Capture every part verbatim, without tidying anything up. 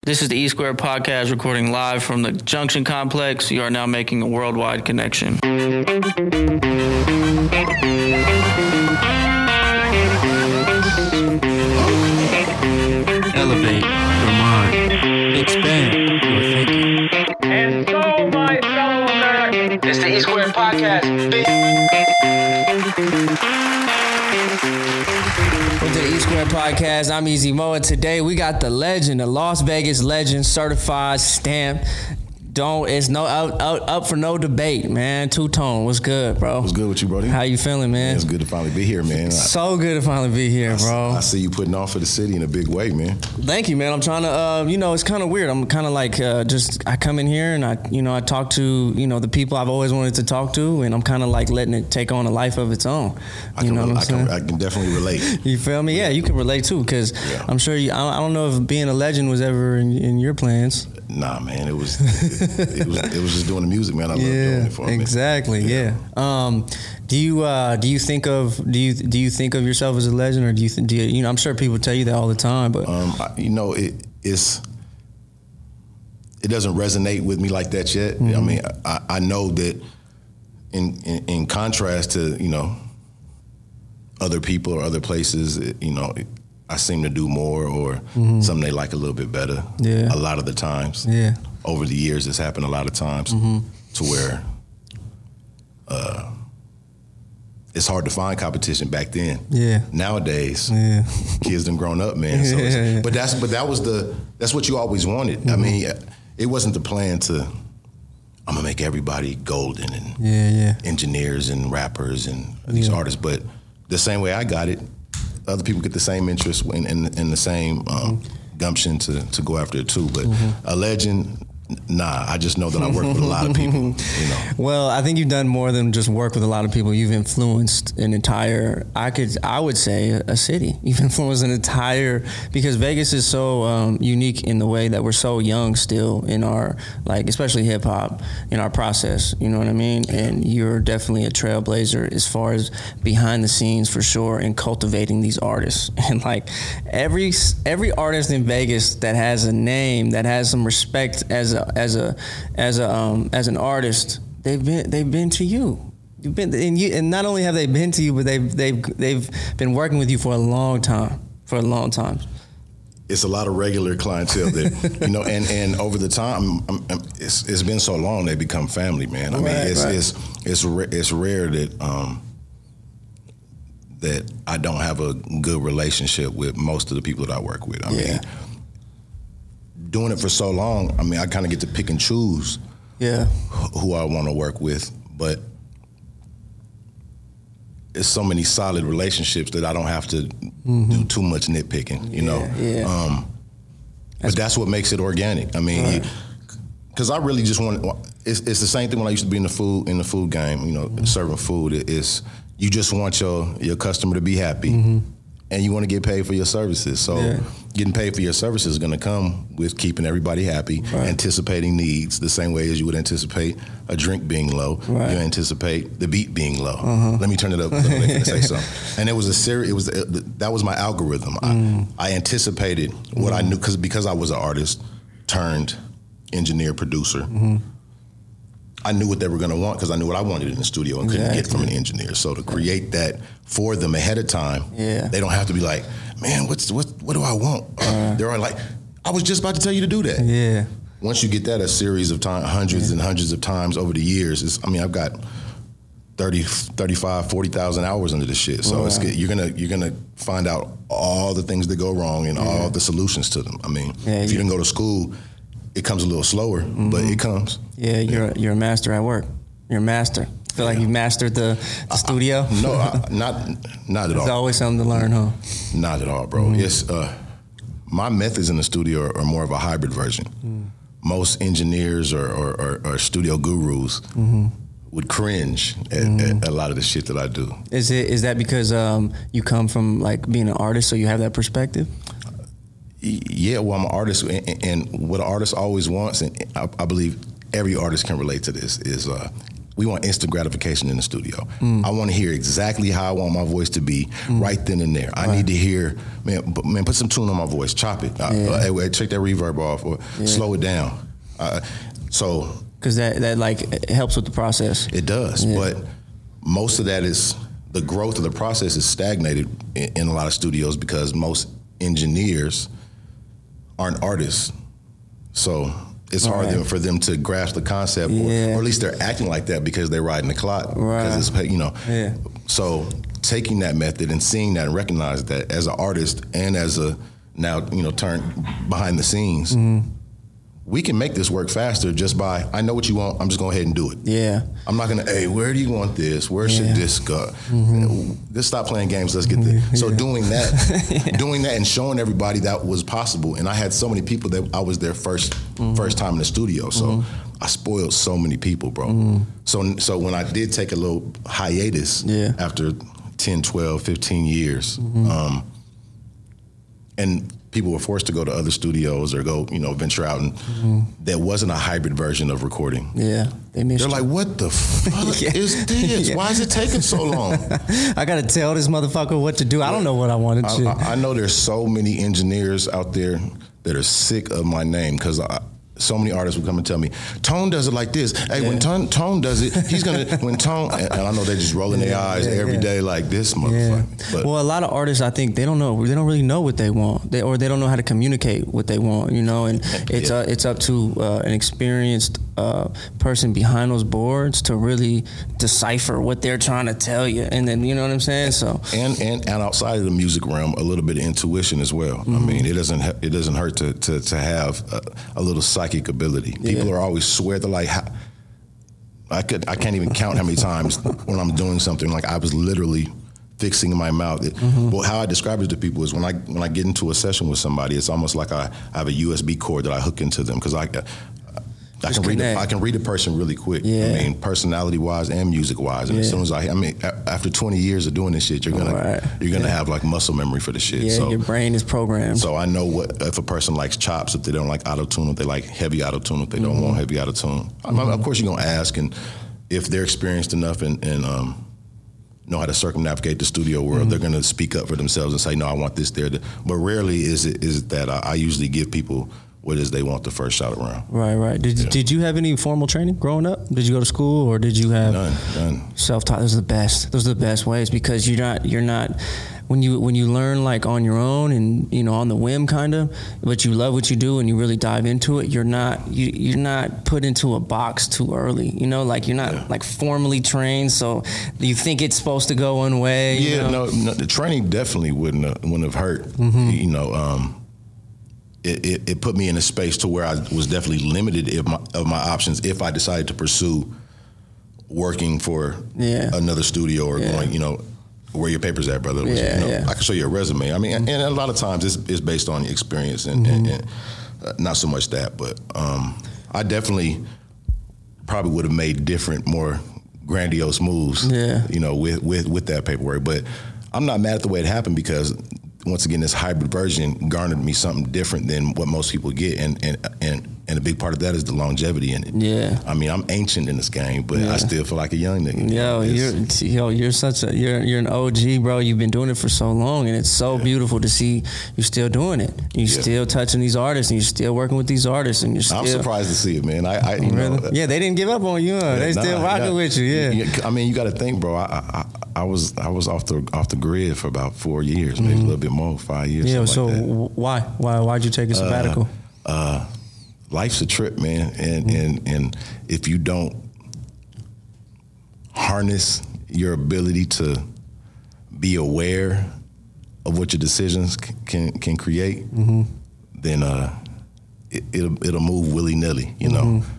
This is the E Square Podcast, recording live from the Junction Complex. You are now making a worldwide connection. Elevate your mind. Expand your thinking. And so, my fellow Americans, It's the E Square Podcast. Welcome to the E Square Podcast. I'm Easy Mo, and today we got the legend, the Las Vegas legend, certified, stamped. Don't it's no out, out up for no debate, man. Two Tone, what's good, bro? What's good with you, Brody? How you feeling, man? Man, it's good to finally be here, man. I, So good to finally be here, I, bro. I see you putting on for the city in a big way, man. Thank you, man. I'm trying to, uh, you know, it's kind of weird. I'm kind of like, uh, just, I come in here and I, you know, I talk to, you know, the people I've always wanted to talk to, and I'm kind of like letting it take on a life of its own. I You can, know what I'm I saying? can, I can definitely relate. You feel me? Yeah, you can relate too, because Yeah. I'm sure you, I, I don't know if being a legend was ever in, in your plans. Nah, man, it was, it, it was, it was just doing the music, man. I love doing Yeah, it for me. exactly. Yeah. Um, do you uh, do you think of do you do you think of yourself as a legend, or do you th- do you, you know? I'm sure people tell you that all the time, but Um, I, you know, it, it's, it doesn't resonate with me like that yet. Mm-hmm. I mean, I, I know that in, in in contrast to, you know, other people or other places, it, you know, it, I seem to do more or Mm-hmm. something they like a little bit better. Yeah. A lot of the times. yeah, Over the years, it's happened a lot of times Mm-hmm. to where uh, it's hard to find competition back then. yeah, Nowadays, yeah. kids done grown up, man. So it's, Yeah, yeah. but that's but that was the that's what you always wanted. Mm-hmm. I mean, it wasn't the plan to I'm gonna make everybody golden and Yeah, yeah. engineers and rappers and these Yeah. artists. But the same way I got it, other people get the same interest and in, in, in the same um, gumption to to go after it too. But a legend. Nah, I just know that I work with a lot of people, you know. Well, I think you've done more than just work with a lot of people. You've influenced an entire, I could, I would say, a city. You've influenced an entire, because Vegas is so um, unique in the way that we're so young still in our, like, especially hip hop, in our process. You know what I mean? And you're definitely a trailblazer as far as behind the scenes, for sure, in cultivating these artists. And like every every artist in Vegas that has a name, that has some respect as a as a as a um, as an artist, they've been they've been to you. You've been and you and not only have they been to you, but they've they've they've been working with you for a long time, for a long time. It's a lot of regular clientele that, you know, and, and over the time, I'm, I'm, it's, it's been so long they become family, man. I mean, Right, it's, right. it's it's ra- it's rare that um, that I don't have a good relationship with most of the people that I work with. I Yeah. mean, doing it for so long, I mean, I kind of get to pick and choose Yeah, who I want to work with, but it's so many solid relationships that I don't have to do too much nitpicking, you know. yeah. Um, but that's what makes it organic. I mean, because I really just want. It's, it's the same thing when I used to be in the food in the food game. You know, Mm-hmm. serving food. It- It's you just want your your customer to be happy, Mm-hmm. and you want to get paid for your services. So. Yeah. Getting paid for your services is going to come with keeping everybody happy, Right. anticipating needs the same way as you would anticipate a drink being low. Right. You anticipate the beat being low. Uh-huh. Let me turn it up. Let me say something. And it was a series. It was that was my algorithm. Mm. I, I anticipated what I knew because because I was an artist turned engineer producer. Mm-hmm. I knew what they were going to want because I knew what I wanted in the studio and couldn't get from an engineer. So to create that for them ahead of time, Yeah. they don't have to be like, man, what's what what do I want? Uh, they're like, I was just about to tell you to do that. yeah, Once you get that a series of time, hundreds and hundreds of times over the years, it's, I mean, I've got thirty, thirty-five, forty thousand hours into this shit. So it's good. You're gonna you're gonna find out all the things that go wrong and all the solutions to them. I mean, Yeah, if you you- didn't go to school, it comes a little slower, but it comes. yeah. You're you're a master at work. You're a master. Feel like you mastered the, the studio. No, I, not not at There's all. always something to learn, huh? Not at all, bro. It's uh, my methods in the studio are, are more of a hybrid version. Most engineers or, or, or, or studio gurus would cringe at, at a lot of the shit that I do. Is it is that because um, you come from like being an artist, so you have that perspective? Y- Yeah, well, I'm an artist, and, and what an artist always wants, and I, I believe every artist can relate to this, is uh, we want instant gratification in the studio. Mm. I want to hear exactly how I want my voice to be mm. right then and there. I right. need to hear, man, man, put some tune on my voice, chop it, yeah. uh, hey, hey, check that reverb off, or yeah. slow it down. Uh, so, because that that like it helps with the process. It does, yeah. but most of that is the growth of the process is stagnated in, in a lot of studios because most engineers aren't artists, so. It's hard right. for them to grasp the concept, yeah. or, or at least they're acting like that because they're riding the clock. Right. Because it's, you know, yeah. so taking that method and seeing that and recognizing that as an artist and as a now, you know, turn behind the scenes, mm-hmm. we can make this work faster just by, I know what you want, I'm just going ahead and do it. Yeah. I'm not going to, hey, where do you want this? Where yeah. should this go? Mm-hmm. Just stop playing games, let's get this. Mm-hmm. So doing that, yeah. doing that and showing everybody that was possible. And I had so many people that I was their first mm-hmm. first time in the studio. So mm-hmm. I spoiled so many people, bro. Mm-hmm. So so when I did take a little hiatus yeah. after ten, twelve, fifteen years, mm-hmm. um, and people were forced to go to other studios or go, you know, venture out, and mm-hmm. there wasn't a hybrid version of recording. Yeah, they missed. They're you. like, "What the fuck yeah. is this? Yeah. Why is it taking so long?" I got to tell this motherfucker what to do. I don't know what I wanted I, to. I, I know there's so many engineers out there that are sick of my name because so many artists will come and tell me, Tone does it like this. Hey, yeah. when Tone, Tone does it, he's gonna, when Tone, and I know they're just rolling their eyes yeah, every yeah. day like this motherfucker. Yeah. But, well, a lot of artists, I think they don't know, they don't really know what they want, they, or they don't know how to communicate what they want, you know, and it's, yeah. uh, it's up to uh, an experienced uh, person behind those boards to really decipher what they're trying to tell you. And then, you know what I'm saying? So And and, and outside of the music realm, a little bit of intuition as well. Mm-hmm. I mean, it doesn't, it doesn't hurt to, to, to have a, a little psychic ability. People yeah. are always swear they're like, I could, I can't even count how many times when I'm doing something like I was literally fixing my mouth. It, mm-hmm. Well, how I describe it to people is when I when I get into a session with somebody, it's almost like I, I have a U S B cord that I hook into them because I. I can read. A, I can read a person really quick. Yeah. I mean, personality-wise and music-wise. And yeah. as soon as I, I mean, after twenty years of doing this shit, you're gonna right. you're gonna yeah. have like muscle memory for the shit. Yeah, so, your brain is programmed. So I know what if a person likes chops, if they don't like auto-tune, if they like heavy auto-tune, if they mm-hmm. don't want heavy auto-tune. Mm-hmm. Of course, you're gonna ask, and if they're experienced enough and, and um, know how to circumnavigate the studio world, mm-hmm. they're gonna speak up for themselves and say, "No, I want this there." But rarely is it is it that I, I usually give people what it is they want the first shot around. Right, right. Did yeah. did you have any formal training growing up? Did you go to school, or did you have none? None. Self-taught. Those are the best. Those are the best ways because you're not you're not when you when you learn like on your own and you know on the whim kind of, but you love what you do and you really dive into it. You're not you you're not put into a box too early. You know, like you're not yeah. like formally trained, so you think it's supposed to go one way. Yeah, you know? no, no, the training definitely wouldn't have, wouldn't have hurt. Mm-hmm. You know. Um, It, it, it put me in a space to where I was definitely limited of my, of my options if I decided to pursue working for yeah. another studio or yeah. going, you know, where your papers at, brother. Yeah, you know, yeah. I can show you a resume. I mean, mm-hmm. and a lot of times it's, it's based on experience and, mm-hmm. and, and uh, not so much that, but um, I definitely probably would have made different, more grandiose moves, yeah. you know, with, with, with that paperwork. But I'm not mad at the way it happened because once again, this hybrid version garnered me something different than what most people get, and and and, and a big part of that is the longevity in it. Yeah, I mean, I'm ancient in this game, but yeah. I still feel like a young nigga. Yo, you're yo, you're such a you're you're an O G, bro. You've been doing it for so long, and it's so yeah. beautiful to see you still doing it. You're yeah. still touching these artists, and you're still working with these artists, and you're still. I'm surprised to see it, man. I, I you really? know, yeah, they didn't give up on you. Huh? Yeah, they still nah, rocking yeah. with you. Yeah. I mean, you got to think, bro. I, I I was I was off the off the grid for about four years, maybe mm-hmm. a little bit more, five years. Yeah. So like why why why'd you take a sabbatical? Uh, uh, life's a trip, man, and mm-hmm. and and if you don't harness your ability to be aware of what your decisions c- can can create, mm-hmm. then uh, it, it'll it'll move willy nilly, you know. Mm-hmm.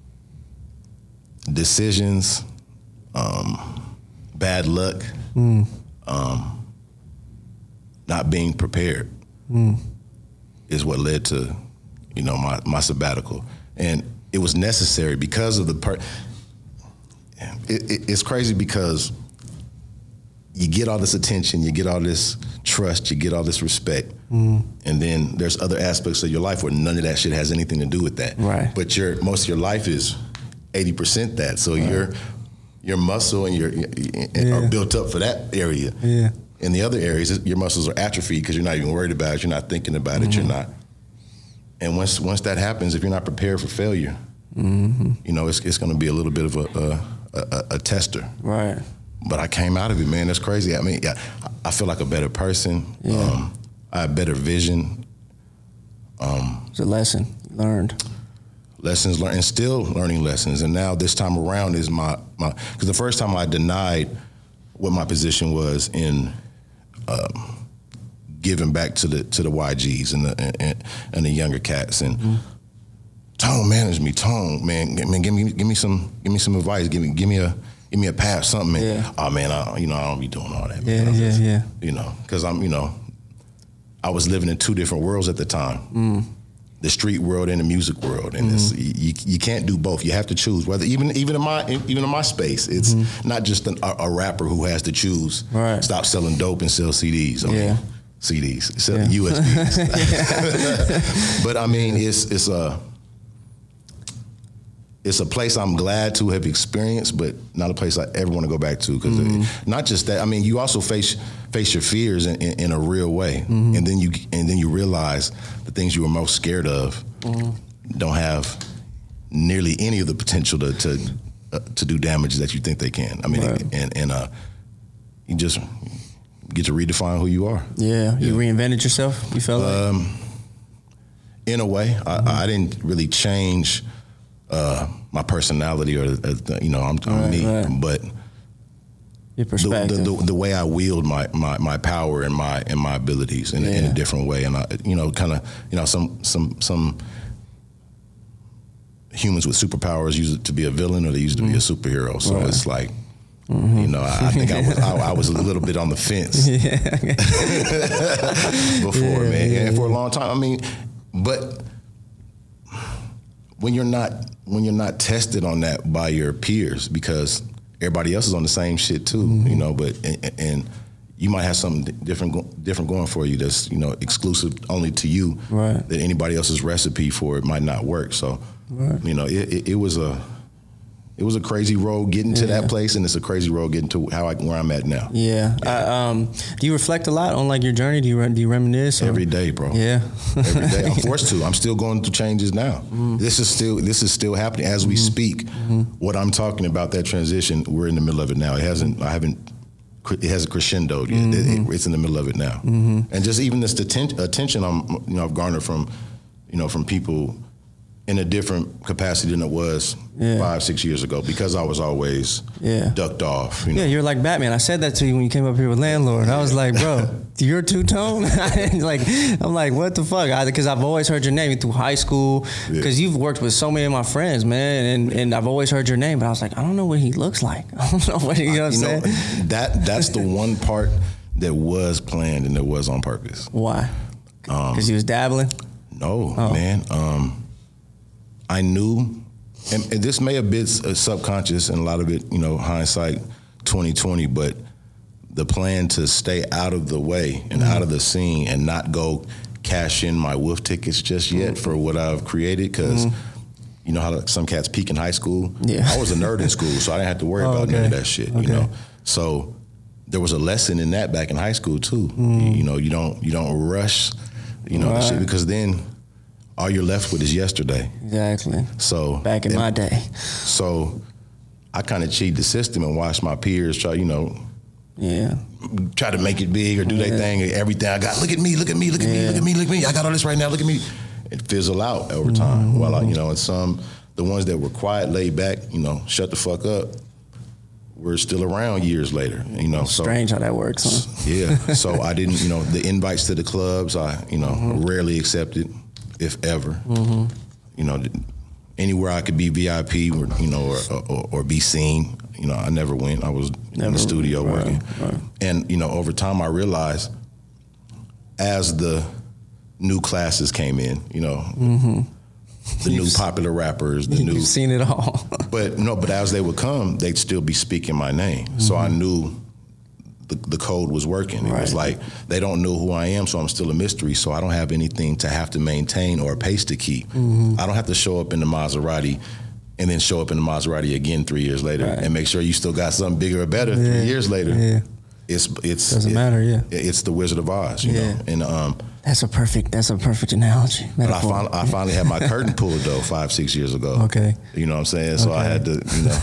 Decisions, um, bad luck, mm. um, not being prepared mm. is what led to, you know, my, my sabbatical. And it was necessary because of the part. It, it, it's crazy because you get all this attention, you get all this trust, you get all this respect, mm. and then there's other aspects of your life where none of that shit has anything to do with that. Right. But your most of your life is eighty percent that. So right. you're your muscle and your and Yeah. are built up for that area. Yeah. In the other areas, your muscles are atrophied because you're not even worried about it. You're not thinking about it. Mm-hmm. You're not. And once once that happens, if you're not prepared for failure, Mm-hmm. you know it's it's going to be a little bit of a a, a a tester. Right. But I came out of it, man. That's crazy. I mean, yeah, I feel like a better person. Yeah. Um, I have better vision. Um, It's a lesson you learned. lessons learned, and still learning lessons. And now this time around is my my because the first time I denied what my position was in um, giving back to the to the Y Gs and the and, and the younger cats and. Mm-hmm. Tone manage me, Tone, man, man, give me give me some give me some advice, give me give me a give me a pass, something. Man. Yeah. Oh man, I you know I don't be doing all that. Yeah, man. yeah, yeah. You know, because I'm you know, I was living in two different worlds at the time, Mm. the street world and the music world, and it's, you you can't do both. You have to choose. Whether even even in my even in my space, it's Mm-hmm. not just an, a, a rapper who has to choose. Right. Stop selling dope and sell C Ds. I Yeah. mean, C Ds, sell Yeah. U S Bs. But I mean, it's it's a. It's a place I'm glad to have experienced, but not a place I ever want to go back to. Because Mm-hmm. not just that, I mean, you also face face your fears in, in, in a real way, Mm-hmm. and then you and then you realize the things you were most scared of Mm-hmm. don't have nearly any of the potential to to, uh, to do damage that you think they can. I mean, Right. and and uh, you just get to redefine who you are. Yeah. You Yeah. reinvented yourself. You felt like. Um, in a way, I, I didn't really change uh, my personality or uh, you know I'm, I'm Right, me, right. but Your the, perspective. the, the, the way I wield my, my, my power and my and my abilities in, in Yeah. a different way, and I, you know, kind of, you know, some some some humans with superpowers use it to be a villain or they use it to be a superhero. So Right. it's like, you know, I, I think I was I, I was a little bit on the fence before, Yeah, man, yeah, and for a long time. I mean, but when you're not when you're not tested on that by your peers, because everybody else is on the same shit too, Mm-hmm. you know. But and, and you might have something different go- different going for you that's, you know, exclusive only to you. Right. That anybody else's recipe for it might not work. So, Right. you know, it, it, it was a it was a crazy road getting to Yeah. that place, and it's a crazy road getting to how I where I'm at now. Yeah. I, um, do you reflect a lot on like your journey? Do you re- do you reminisce? Or? Every day, bro. Yeah. Every day. I'm forced to. I'm still going through changes now. Mm-hmm. This is still this is still happening as we speak. What I'm talking about, that transition, we're in the middle of it now. It hasn't. I haven't. It hasn't crescendoed yet. It- it- it's in the middle of it now. Mm-hmm. And just even this atten- attention I'm you know I've garnered from you know from people in a different capacity than it was Yeah. five six years ago, because I was always Yeah. ducked off. You know? Yeah, you're like Batman. I said that to you when you came up here with Landlord. I was like, bro, you're two-tone? like, I'm like, what the fuck? Because I've always heard your name through high school, because Yeah. you've worked with so many of my friends, man, and, and I've always heard your name, but I was like, I don't know what he looks like. I don't know what, you know what I'm You know, saying? that that's the one part that was planned and that was on purpose. Why? Um, Because you was dabbling? No, Oh. man. Um, I knew, and, and this may have been uh, subconscious, and a lot of it, you know, hindsight twenty twenty, but the plan to stay out of the way and Mm-hmm. out of the scene and not go cash in my wolf tickets just yet Mm-hmm. for what I've created, because you know how some cats peak in high school? Yeah. I was a nerd in school, so I didn't have to worry Oh, about none of okay. that shit, Okay. you know? So there was a lesson in that back in high school too. Mm-hmm. You, you know, you don't you don't rush, you know, the shit, Right. because then all you're left with is yesterday. Exactly. So Back in and- my day. So I kind of cheat the system and watch my peers try, you know, Yeah. try to make it big or do their Yeah. thing. Everything I got, look at me, look at me, look at me, Yeah. look at me, look at me. I got all this right now. Look at me. It fizzle out over time. Mm-hmm. While I, you know, and some the ones that were quiet, laid back, you know, shut the fuck up, were still around years later. You know, so Strange how that works, huh? yeah. So I didn't, you know, the invites to the clubs, I, you know, Mm-hmm. rarely accepted, if ever. You know, anywhere I could be V I P, or, you know, or, or, or be seen. You know, I never went. I was in Never, the studio right, working. right. And, you know, over time I realized as the new classes came in, you know, the new popular rappers, the new, You've seen it all. but no, but as they would come, they'd still be speaking my name. So I knew the, the code was working. It was Right. like, they don't know who I am, so I'm still a mystery. So I don't have anything to have to maintain or a pace to keep. I don't have to show up in the Maserati and then show up in the Maserati again three years later Right. and make sure you still got something bigger or better Yeah. three years later. Yeah. It's it's Doesn't it- matter, yeah. It's the Wizard of Oz, you Yeah. know. And um, That's a perfect. That's a perfect analogy. but I metaphor. finally, I finally had my curtain pulled though five six years ago. Okay. You know what I'm saying? So I Okay. had to, you know.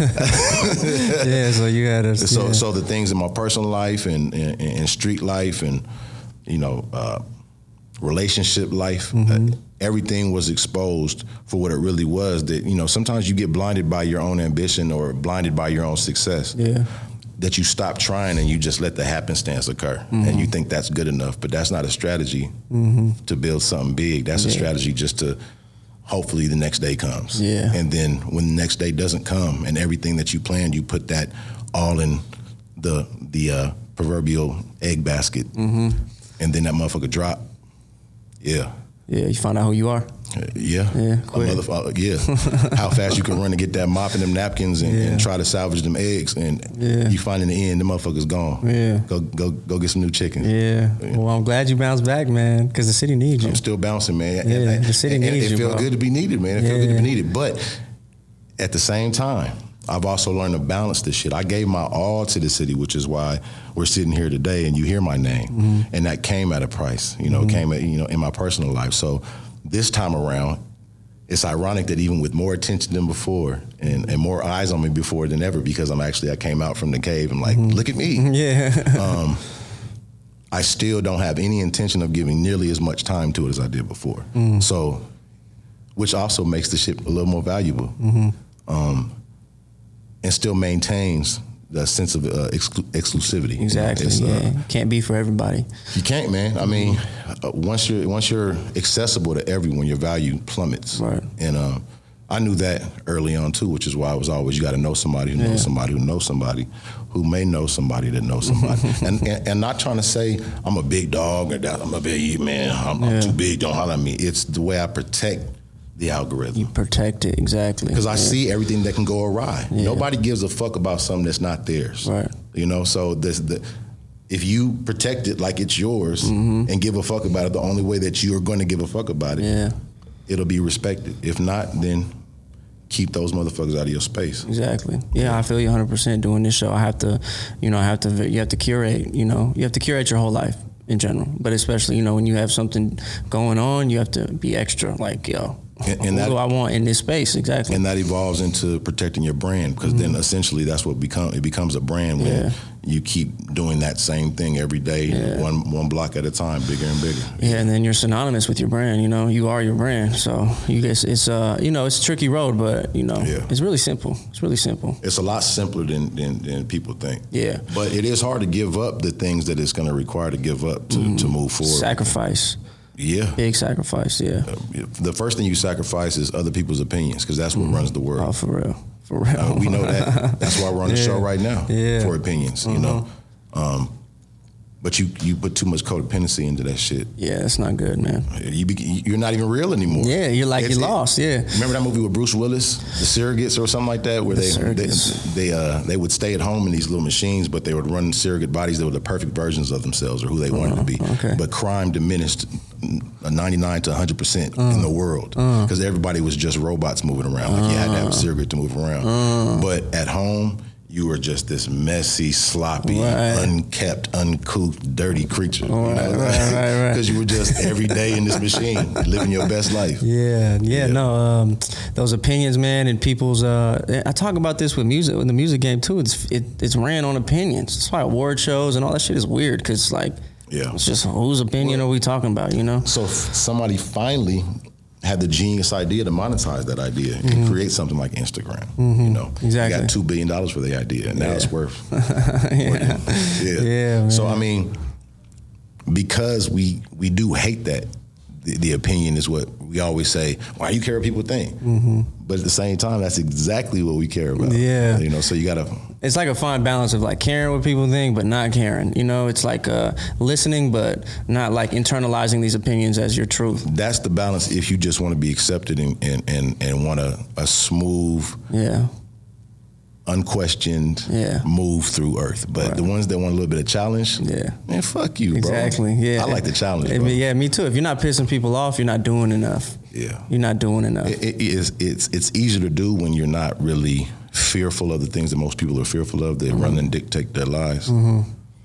Yeah. So you had to. So yeah. so the things in my personal life and and, and street life and you know uh, relationship life, Mm-hmm. uh, everything was exposed for what it really was. That you know sometimes you get blinded by your own ambition or blinded by your own success. Yeah. That you stop trying and you just let the happenstance occur, Mm-hmm. and you think that's good enough, but that's not a strategy to build something big. That's a Yeah. strategy just to hopefully the next day comes. Yeah. And then when the next day doesn't come, and everything that you planned, you put that all in the the uh, proverbial egg basket, Mm-hmm. and then that motherfucker drop. Yeah. Yeah. You find out who you are. Uh, Yeah, Yeah, A quick. motherfucker- yeah. How fast you can run to get that mop and them napkins and, Yeah. and try to salvage them eggs, and Yeah. you find in the end the motherfucker's gone. Yeah. go go go get some new chicken. Yeah. Well, I'm glad you bounced back, man, because the city needs you. I'm still bouncing, man. Yeah, And- and- the city and needs it you, feels bro. good to be needed, man. It feels good to be Yeah. needed, but at the same time, I've also learned to balance this shit. I gave my all to the city, which is why we're sitting here today, and you hear my name, Mm-hmm. and that came at a price. You know, Mm-hmm. came at you know in my personal life. So this time around, it's ironic that even with more attention than before and, and more eyes on me before than ever, because I'm actually, I came out from the cave and like, look at me. Yeah. Um, I still don't have any intention of giving nearly as much time to it as I did before. So, which also makes the shit a little more valuable. Um, and still maintains the sense of uh, exclu- exclusivity. You know, Exactly. it's, uh, Yeah. Can't be for everybody. you can't, man. I mean, uh, once you're once you're accessible to everyone, your value plummets. Right. And um, I knew that early on too, which is why I was always, you got to know somebody who knows Yeah. somebody who knows somebody who may know somebody that knows somebody. and, and and not trying to say I'm a big dog or that I'm a big man. I'm, I'm Yeah. too big. Don't holler at me. It's the way I protect the algorithm. You protect it. Exactly. Because I Yeah. see everything that can go awry. Yeah. Nobody gives a fuck about something that's not theirs. Right. You know, so this the if you protect it like it's yours Mm-hmm. and give a fuck about it the only way that you're going to give a fuck about it, Yeah. it'll be respected. If not, then keep those motherfuckers out of your space. Exactly. Yeah, I feel you one hundred percent doing this show. I have to, you know, I have to, you have to curate, you know, you have to curate your whole life in general. But especially, you know, when you have something going on, you have to be extra like, yo, And- and who that- do I want in this space? Exactly. And that evolves into protecting your brand, because then essentially that's what become it becomes a brand when Mm-hmm. Yeah. you keep doing that same thing every day, Yeah. one one block at a time, bigger and bigger. Yeah, and then you're synonymous with your brand. You know, you are your brand. So you guess it's uh, you know, it's a tricky road, but you know, Yeah. it's really simple. It's really simple. It's a lot simpler than, than, than people think. Yeah. But it is hard to give up the things that it's going to require to give up to, to move forward. Sacrifice, Yeah. big sacrifice. Yeah. The first thing you sacrifice is other people's opinions, because that's what runs the world. Oh, for real, for real. Uh, we know that. That's why we're on the Yeah. show right now, Yeah. for opinions, you know. Um, but you you put too much codependency into that shit. Yeah, that's not good, man. You be, you're not even real anymore. Yeah, you're like It's- you're lost. Yeah. Remember that movie with Bruce Willis, The Surrogates or something like that, where The they they Surrogates. they, uh, they would stay at home in these little machines, but they would run surrogate bodies that were the perfect versions of themselves or who they wanted to be. okay. But crime diminished ninety-nine to one hundred percent Uh. in the world, because everybody was just robots moving around. Like you had to have a surrogate to move around. Uh. But at home, you were just this messy, sloppy, Right. unkept, uncouth, dirty creature. Right, right, right, right. Because you were just every day in this machine, living your best life. Yeah, yeah, no, um, those opinions, man, and people's. Uh, I talk about this with music, with the music game too. It's it, it's ran on opinions. That's why award shows and all that shit is weird, because like, Yeah. it's just whose opinion are we talking about? You know? So f- somebody finally had the genius idea to monetize that idea and create something like Instagram. You know, Mm-hmm. Exactly. You got two billion dollars for the idea, and now it's worth. yeah. Yeah. Yeah, man. So I mean, because we we do hate that. The, the opinion is what we always say. Why you care what people think? Mm-hmm. But at the same time, that's exactly what we care about. Yeah. You know, so you gotta. It's like a fine balance of like caring what people think, but not caring. You know, it's like uh, listening, but not like internalizing these opinions as your truth. That's the balance. If you just want to be accepted and and and, and want a, a smooth, Yeah. unquestioned Yeah. move through Earth. But Right. the ones that want a little bit of challenge, Yeah. man, fuck you, bro. Exactly. Yeah. I like the challenge, I bro. mean, yeah, me too. If you're not pissing people off, you're not doing enough. Yeah. You're not doing enough. It, it is. It's it's easier to do when you're not really fearful of the things that most people are fearful of. They mm-hmm. run and dictate their lives. Mm-hmm.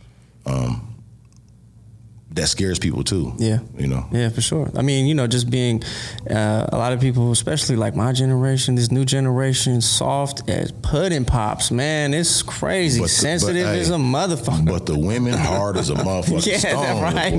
Um, that scares people too. Yeah. You know? Yeah, for sure. I mean, you know, just being uh, a lot of people, especially like my generation, this new generation, soft as pudding pops, man, it's crazy. The, Sensitive but, as hey, a motherfucker. But the women hard as a motherfucker. Yeah, Stone, right.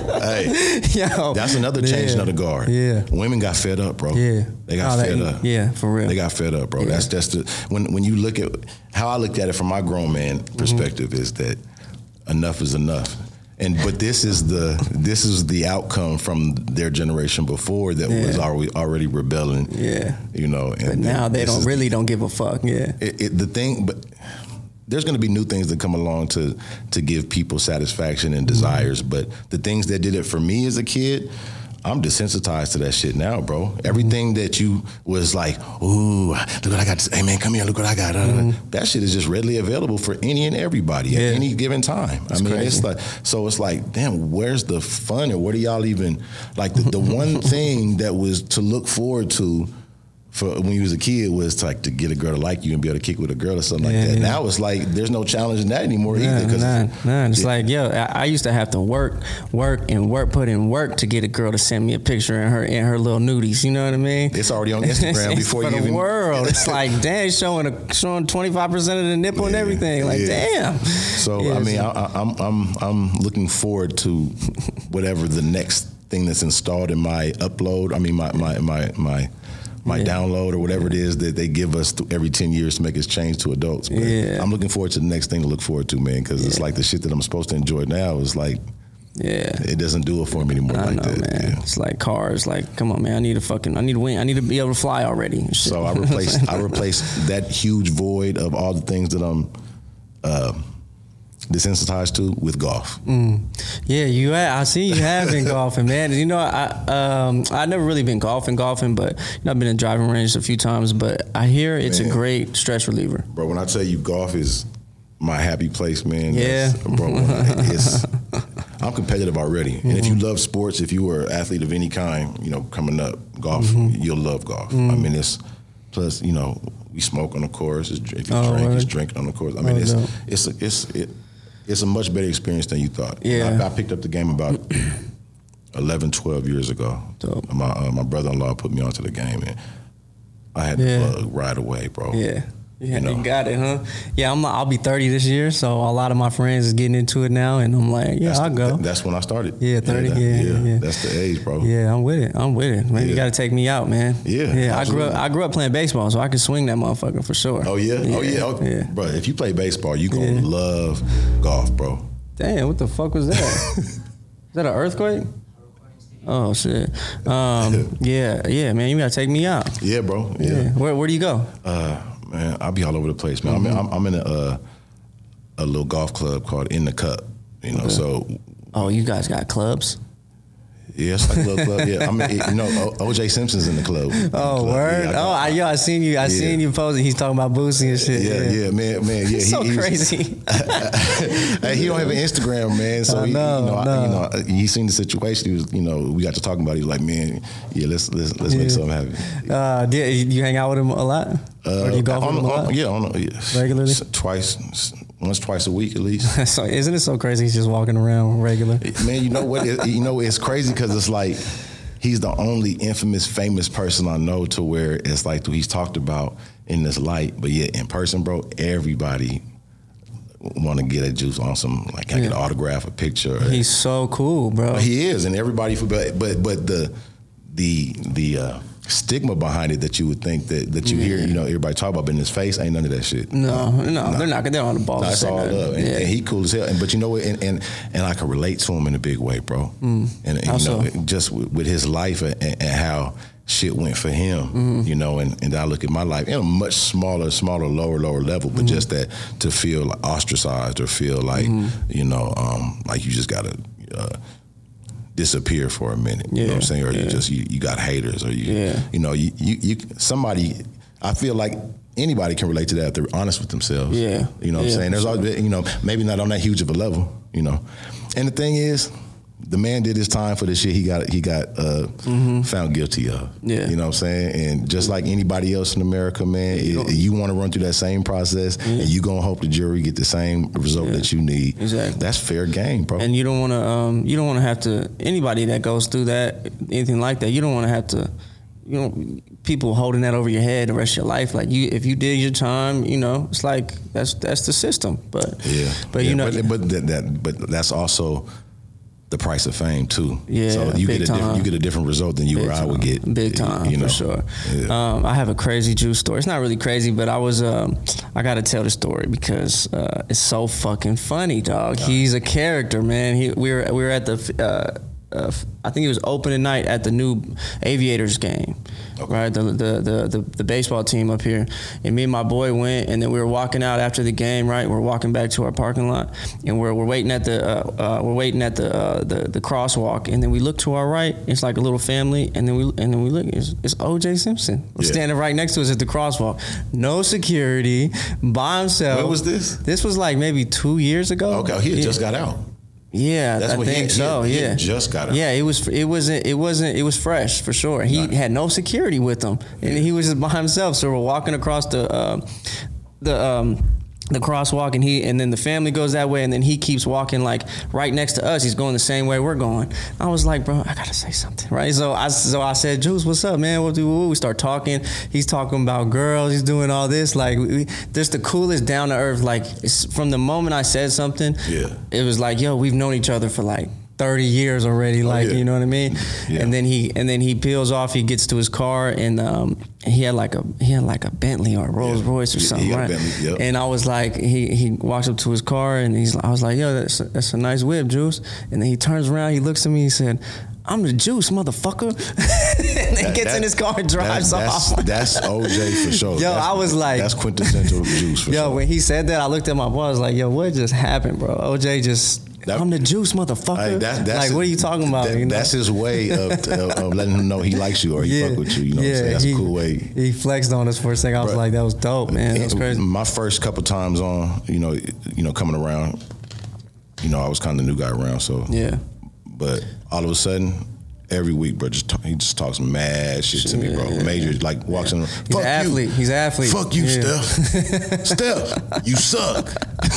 Hey, Yo, that's another changing yeah, of the guard. Yeah. Women got fed up, bro. Yeah. They got oh, fed that, up. Yeah, for real. They got fed up, bro. Yeah. That's that's the when when you look at how I looked at it from my grown man perspective mm-hmm. is that enough is enough. And but this is the this is the outcome from their generation before that yeah. was already already rebelling. Yeah, you know. And but now they don't really don't give a fuck. Yeah. It, it, the thing, but there's going to be new things that come along to to give people satisfaction and desires. Mm-hmm. But the things that did it for me as a kid, I'm desensitized to that shit now, bro. Mm-hmm. Everything that you was like, ooh, look what I got. Hey, man, come here, look what I got. Mm-hmm. That shit is just readily available for any and everybody yeah. at any given time. It's I mean, crazy. It's like, so it's like, damn, where's the fun or what are y'all even, like the, the one thing that was to look forward to for when you was a kid was to, like to get a girl to like you and be able to kick with a girl or something yeah, like that. Yeah. Now it's like there's no challenge in that anymore nah, either. Cause nah, it's, nah. It's yeah. like, yo, I, I used to have to work, work, and work, put in work to get a girl to send me a picture in her in her little nudies. You know what I mean? It's already on Instagram it's before for you the even. world. It's like, damn, showing a, showing twenty-five percent of the nipple yeah, and everything. Like, yeah. damn. So yeah, I mean, so. I, I'm I'm I'm looking forward to whatever the next thing that's installed in my upload. I mean, my my my my. my yeah. download or whatever yeah. it is that they give us every ten years to make us change to adults. But yeah. I'm looking forward to the next thing to look forward to, man, because yeah. it's like the shit that I'm supposed to enjoy now is like, yeah, it doesn't do it for me anymore I like know, that. Man. Yeah. It's like cars. Like, come on, man, I need a fucking, I need a wing. I need to be able to fly already. Shit. So I replaced, I replaced that huge void of all the things that I'm uh, desensitized to with golf. Mm. Yeah, you. Have, I see you have been golfing, man. You know, I um, I never really been golfing, golfing, but you know, I've been in driving range a few times. But I hear it's man. a great stress reliever, bro. When I tell you golf is my happy place, man. Yeah, bro. It's, I'm competitive already, mm-hmm. and if you love sports, if you were an athlete of any kind, you know, coming up, golf, mm-hmm. you'll love golf. Mm-hmm. I mean, it's plus, you know, we smoke on the course. If you oh, drink, right. it's drinking on the course. I mean, oh, it's, no. it's it's it's it. It's a much better experience than you thought. Yeah. I, I picked up the game about eleven, twelve years ago. Dope. My uh, my brother-in-law put me onto the game, and I had yeah. the plug right away, bro. Yeah. Yeah, you, know? You got it, huh? Yeah, I'm. I'll be thirty this year, so a lot of my friends is getting into it now, and I'm like, yeah, that's I'll the, go. That's when I started. Yeah, thirty. Yeah, that, yeah, yeah, yeah, that's the age, bro. Yeah, I'm with it. I'm with it, man. Yeah. You got to take me out, man. Yeah, yeah. absolutely. I grew up. I grew up playing baseball, so I can swing that motherfucker for sure. Oh yeah, yeah. oh yeah, oh, yeah. Bro. If you play baseball, you gonna yeah. love golf, bro. Damn, what the fuck was that? Is that an earthquake? Oh shit. Um, yeah, yeah, man. You gotta take me out. Yeah, bro. Yeah. yeah. Where Where do you go? Uh, man, I'll be all over the place, man. Mm-hmm. I'm, I'm, I'm in a uh, a little golf club called In the Cup. You know, okay. so. Oh, you guys got clubs? Yeah, it's like a little club. Yeah, I mean, it, you know, O J Simpson's in the club. Oh, the club. word! Yeah, I oh, I, yo, I seen you. I yeah. seen you posting. He's talking about Boosie and shit. Yeah, yeah, yeah man, man. Yeah, so he, crazy. Hey, he don't have an Instagram, man. So oh, he, no, you know, no. I, you know, he seen the situation. He was, you know, we got to talking about it. He was like, man, yeah, let's let's let's yeah. make something happen. Uh, did you hang out with him a lot? Uh, or do you golf on, with him a on, lot? Yeah, on, yeah, regularly, twice. Once, twice a week at least. So isn't it so crazy? He's just walking around regular. Man, you know what? It, you know, it's crazy because it's like he's the only infamous, famous person I know to where it's like he's talked about in this light, but yet in person, bro, everybody want to get a juice on some, like, can I yeah. get an autograph, a picture? He's so cool, bro. He is, and everybody, but but but the the the. uh stigma behind it that you would think that, that you yeah. hear, you know, everybody talk about, but in his face ain't none of that shit. No, no, no. they're not. They're on the ball. No, that's all love, and, yeah. and he cool as hell. And, but you know what? And, and and I can relate to him in a big way, bro. Mm. And, and you know, so? just with, with his life and, and how shit went for him, mm-hmm. you know. And, and I look at my life in a much smaller, smaller, lower, lower level, but mm-hmm. just that to feel like ostracized or feel like, mm-hmm. you know, um, like you just gotta. Uh, disappear for a minute, yeah, you know what I'm saying? Or yeah. you just, you, you got haters or you, yeah. you know, you, you, you, somebody, I feel like anybody can relate to that if they're honest with themselves. Yeah. You know what yeah, I'm saying? There's sure. always, you know, maybe not on that huge of a level, you know. And the thing is, the man did his time for the shit he got he got uh, mm-hmm. found guilty of. Yeah. You know what I'm saying? And just like anybody else in America, man, you, it, you want to run through that same process, yeah. and you gonna hope the jury get the same result yeah. that you need. Exactly. That's fair game, bro. And you don't want to um, you don't want to have to anybody that goes through that, anything like that, you don't want to have to, you know, people holding that over your head the rest of your life. Like you, if you did your time, you know, it's like that's that's the system. But yeah, but yeah, you know, but but that, that but that's also the price of fame too. Yeah, so you big get a time. different, you get a different result than you big or I time. would get. Big time, you know? for sure. Yeah. Um, I have a crazy Juice story. It's not really crazy, but I was um, I got to tell the story because uh, it's so fucking funny, dog. Yeah. He's a character, man. He we were we were at the. Uh, Uh, I think it was opening night at the new Aviators game, okay. right? The, the the the the baseball team up here, and me and my boy went, and then we were walking out after the game, right? We're walking back to our parking lot, and we're we're waiting at the uh, uh, we're waiting at the, uh, the the crosswalk, and then we look to our right. It's like a little family, and then we and then we look. It's, it's O J Simpson yeah. standing right next to us at the crosswalk. No security, by himself. When was this? This was like maybe two years ago. Okay, he had yeah. just got out. Yeah, That's I what think he, so. He, yeah, he just got out. Yeah, it was. It wasn't. It wasn't. It was fresh for sure. He Right. had no security with him, and yeah. he was just by himself. So we're walking across the uh, the um, the crosswalk, and he and then the family goes that way, and then he keeps walking like right next to us. He's going the same way we're going. I was like, bro, I gotta say something, right? So I so I said, Juice, what's up, man? What do we start talking? He's talking about girls. He's doing all this. Like, we, just the coolest, down to earth. Like, it's, from the moment I said something, yeah, it was like, yo, we've known each other for like thirty years already, like, oh, yeah. you know what I mean? Yeah. And then he and then he peels off, he gets to his car, and um, he had like a he had like a Bentley or a Rolls yeah. Royce or yeah, something, right? Bentley, yep. And I was like, he he walks up to his car, and he's I was like, yo, that's a, that's a nice whip, Juice. And then he turns around, he looks at me, he said, I'm the Juice, motherfucker. And then that, gets that, in his car and drives that, off. That's, that's O J for sure. Yo, that's, I was like, that's quintessential Juice for yo, sure. Yo, when he said that, I looked at my boy, I was like, yo, what just happened, bro? O J just... That, I'm the Juice, motherfucker. Like, that, that's like, what are you talking about? That, you know? That's his way of, of, of letting him know he likes you or he yeah, fuck with you. You know yeah, what I'm saying? That's he, a cool way. He flexed on us for a second. I was Bruh, like, that was dope, man. That was crazy. My first couple times on, you know, you know, coming around, you know, I was kind of the new guy around. So yeah. But all of a sudden, every week, bro, just talk, he just talks mad shit to me, bro. Yeah, Major, yeah. like walks yeah. in. He's Fuck an athlete. You. He's an athlete. Fuck you, yeah. Steph. Steph, you suck.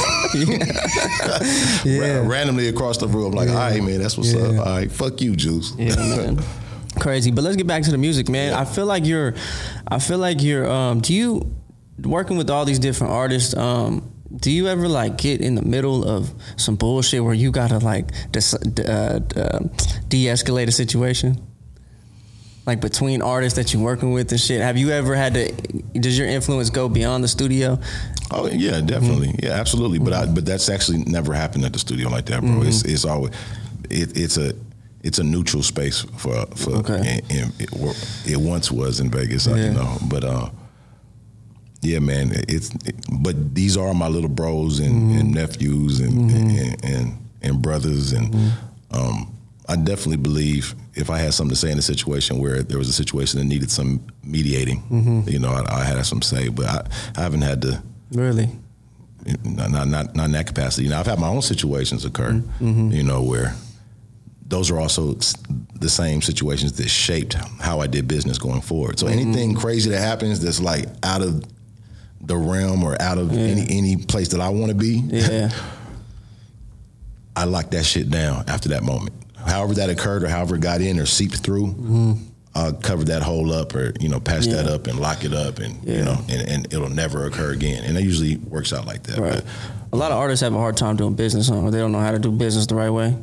yeah. Randomly across the room, like, yeah. all right, man, that's what's yeah. up. All right, fuck you, Juice. Yeah, man. Crazy. But let's get back to the music, man. Yeah. I feel like you're, I feel like you're, um, do you, working with all these different artists, um, do you ever like get in the middle of some bullshit where you gotta like dis- uh, uh, de-escalate a situation? Like between artists that you're working with and shit. Have you ever had to, does your influence go beyond the studio? Oh yeah, definitely. Mm-hmm. Yeah, absolutely. But I, but that's actually never happened at the studio like that, bro. Mm-hmm. It's it's always, it, it's a, it's a neutral space for, for okay. and, and it, it once was in Vegas, yeah. you know, but uh, yeah, man, it's, it, but these are my little bros and, mm-hmm. and nephews and, mm-hmm. and, and, and brothers. And mm-hmm. um, I definitely believe if I had something to say in a situation where there was a situation that needed some mediating, mm-hmm. you know, I, I had some say, but I, I haven't had to. Really? Not, not, not, not in that capacity. You know, I've had my own situations occur, mm-hmm. you know, where those are also the same situations that shaped how I did business going forward. So mm-hmm. anything crazy that happens that's like out of the realm or out of yeah. any any place that I want to be, yeah. I lock that shit down after that moment. However that occurred or however it got in or seeped through, mm-hmm. I'll cover that hole up or, you know, patch yeah. that up and lock it up and, yeah. you know, and, and it'll never occur again. And it usually works out like that. Right. But, a lot of artists have a hard time doing business, huh? Or they don't know how to do business the right way.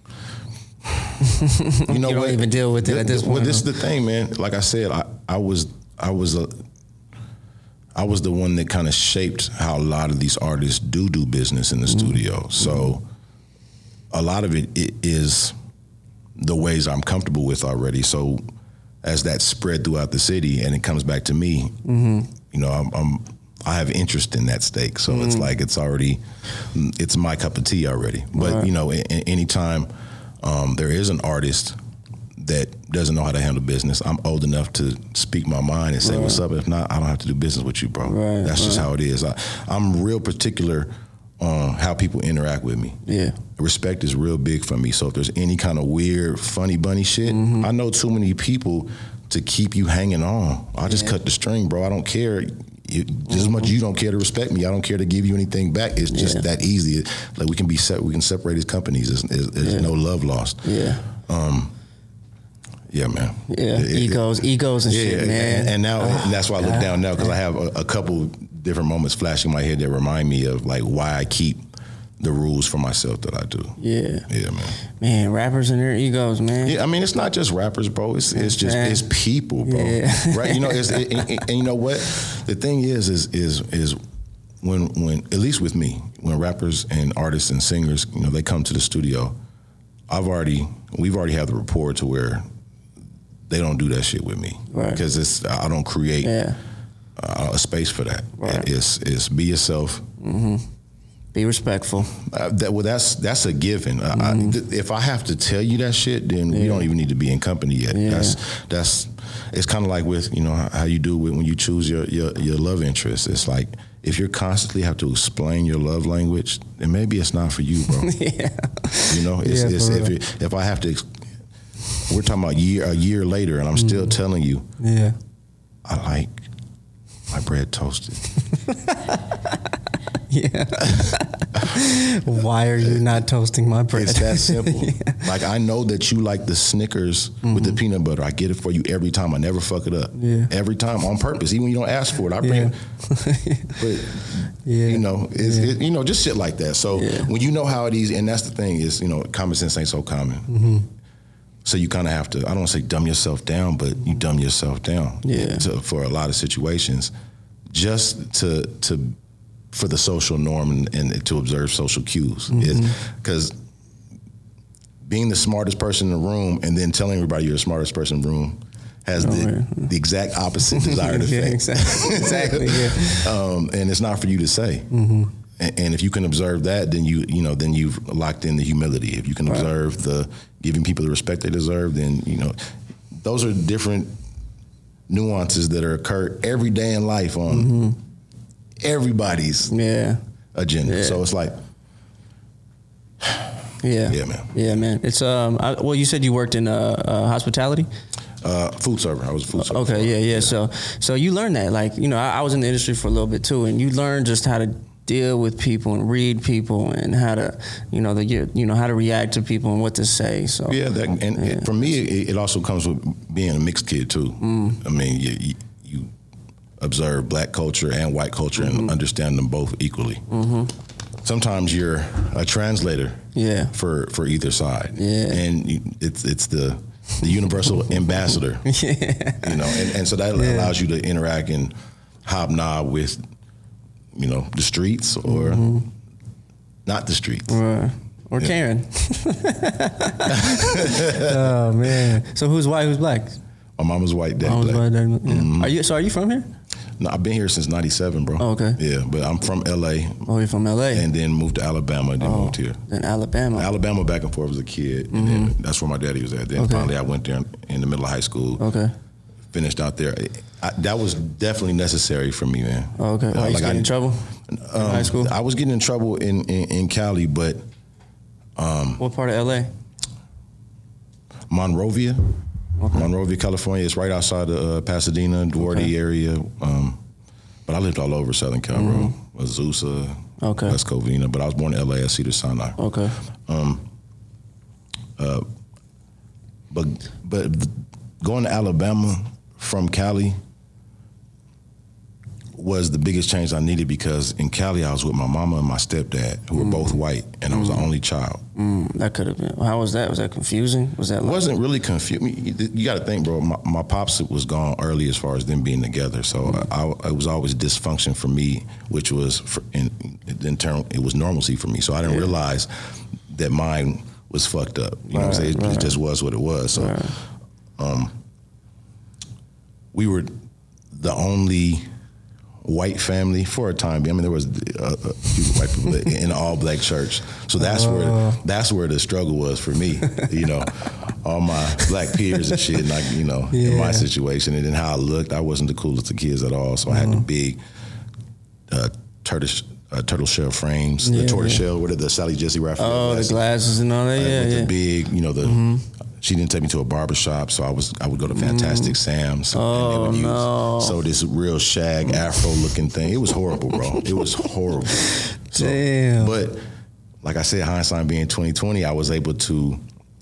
You know, you don't what? even deal with it this, at this point. Well, this is the thing, man. Like I said, I, I was, I was a, I was the one that kind of shaped how a lot of these artists do do business in the mm-hmm. studio. So mm-hmm. a lot of it, it is the ways I'm comfortable with already. So as that spread throughout the city and it comes back to me, mm-hmm. you know, I'm, I'm I have interest in that stake. So mm-hmm. it's like it's already, it's my cup of tea already. But right. you know, anytime um, there is an artist that doesn't know how to handle business, I'm old enough to speak my mind and say, right. what's up? If not, I don't have to do business with you, bro. Right, That's right. just how it is. I, I'm real particular on how people interact with me. Yeah. Respect is real big for me. So if there's any kind of weird, funny bunny shit, mm-hmm. I know too many people to keep you hanging on. I'll just yeah. cut the string, bro. I don't care. You, just mm-hmm. as much as you don't care to respect me, I don't care to give you anything back. It's just yeah. that easy. Like we can be set, we can separate as companies. There's, there's yeah. no love lost. Yeah. Um, yeah, man. Yeah. It, egos, it, egos and yeah, shit, man. And, and now, oh, and that's why I look God. down now because I have a, a couple different moments flashing in my head that remind me of like why I keep the rules for myself that I do. Yeah. Yeah, man. Man, rappers and their egos, man. Yeah, I mean, it's not just rappers, bro. It's it's just man. it's people, bro. Yeah. Right? You know, it's it, and, and you know what? The thing is, is is is when when at least with me, when rappers and artists and singers, you know, they come to the studio, I've already we've already had the rapport to where they don't do that shit with me right. because it's I don't create yeah. uh, a space for that. Right. It's it's be yourself. Mm-hmm. Be respectful. Uh, that, well, that's that's a given. Mm-hmm. I, th- if I have to tell you that shit, then yeah. we don't even need to be in company yet. Yeah. That's that's. It's kind of like with you know how you do with when you choose your, your your love interest. It's like if you're constantly have to explain your love language, then maybe it's not for you, bro. yeah. You know, it's, yeah, it's, if it, if I have to, ex- we're talking about year a year later, and I'm mm-hmm. still telling you, yeah, I like my bread toasted. Yeah. Why are you not toasting my bread? It's that simple. yeah. Like I know that you like the Snickers mm-hmm. with the peanut butter. I get it for you every time. I never fuck it up. Yeah. Every time on purpose, even when you don't ask for it. I bring yeah. it. But yeah. you know, it's, yeah. it, you know, just shit like that. So yeah. when you know how it is, and that's the thing is, you know, common sense ain't so common. Mm-hmm. So you kind of have to. I don't want to say dumb yourself down, but you dumb yourself down. Yeah. To, for a lot of situations, just to to. for the social norm and, and to observe social cues. Because mm-hmm. being the smartest person in the room and then telling everybody you're the smartest person in the room has oh, the, right. the exact opposite desired yeah, effect. Exactly, exactly yeah. um, and it's not for you to say. Mm-hmm. And, and if you can observe that, then you you know then you've locked in the humility. If you can right. observe the giving people the respect they deserve, then you know those are different nuances that are occur every day in life on mm-hmm. everybody's yeah. agenda. Yeah. So it's like, yeah, yeah, man, yeah, man. It's um, I, well, you said you worked in uh, uh hospitality. Uh, food server. I was a food server. Okay, yeah, yeah, yeah. So, so you learned that, like, you know, I, I was in the industry for a little bit too, and you learned just how to deal with people and read people and how to, you know, the you know how to react to people and what to say. So yeah, that, and yeah. It, for me, it, it also comes with being a mixed kid too. Mm. I mean, you, you, you observe black culture and white culture mm-hmm. and understand them both equally. Mm-hmm. Sometimes you're a translator. Yeah. For for either side. Yeah. And you, it's it's the the universal ambassador. Yeah. You know, and, and so that yeah. allows you to interact and hobnob with, you know, the streets or mm-hmm. not the streets. Right. Or yeah. Karen. Oh man. So who's white, who's black? My mama's white, dad Mama's black. White, dad, yeah. Mm-hmm. Are you so are you from here? No, I've been here since ninety-seven, bro. Oh, okay. Yeah, but I'm from L A. Oh, you're from L A? And then moved to Alabama and then oh, moved here. Then Alabama. Alabama back and forth as a kid. Mm-hmm. And then that's where my daddy was at. Then okay. finally I went there in the middle of high school. Okay. Finished out there. I, that was definitely necessary for me, man. Oh, okay. Uh, Why you like getting in trouble um, in high school? I was getting in trouble in, in, in Cali, but... Um, what part of L A? Monrovia. Okay. Monrovia, California. It's right outside of uh, Pasadena, Duarte okay. area. Um, but I lived all over Southern Cal, mm-hmm. bro. Azusa, okay. West Covina. But I was born in L A at Cedars-Sinai. Okay. Um, uh, but but going to Alabama from Cali was the biggest change I needed because in Cali I was with my mama and my stepdad who were mm. both white and mm. I was the only child. Mm, that could have been. How was that? Was that confusing? Was that? It like wasn't really confusing. You, you got to think, bro. My, my pops was gone early as far as them being together, so mm. I, I, it was always dysfunction for me, which was for, in, in turn it was normalcy for me. So I didn't yeah. realize that mine was fucked up. You right, know what I'm saying? It, right. it just was what it was. So, right. um, we were the only white family for a time. I mean, there was a, a few white people in an all black church, so that's uh, where that's where the struggle was for me. You know, all my black peers and shit, like you know, yeah. in my situation, and then how I looked, I wasn't the coolest of kids at all. So uh-huh. I had the big uh, Turkish uh, turtle shell frames, Yeah, the tortoise yeah. shell, what are the Sally Jesse Raphael Oh, glasses. the glasses and all that. Like, Yeah, with yeah. the big, you know, the. Mm-hmm. She didn't take me to a barber shop, so I was I would go to Fantastic Sam's. Oh, and they would use, no. So this real shag afro looking thing. It was horrible, bro. It was horrible. So, Damn. But like I said, hindsight being twenty twenty, I was able to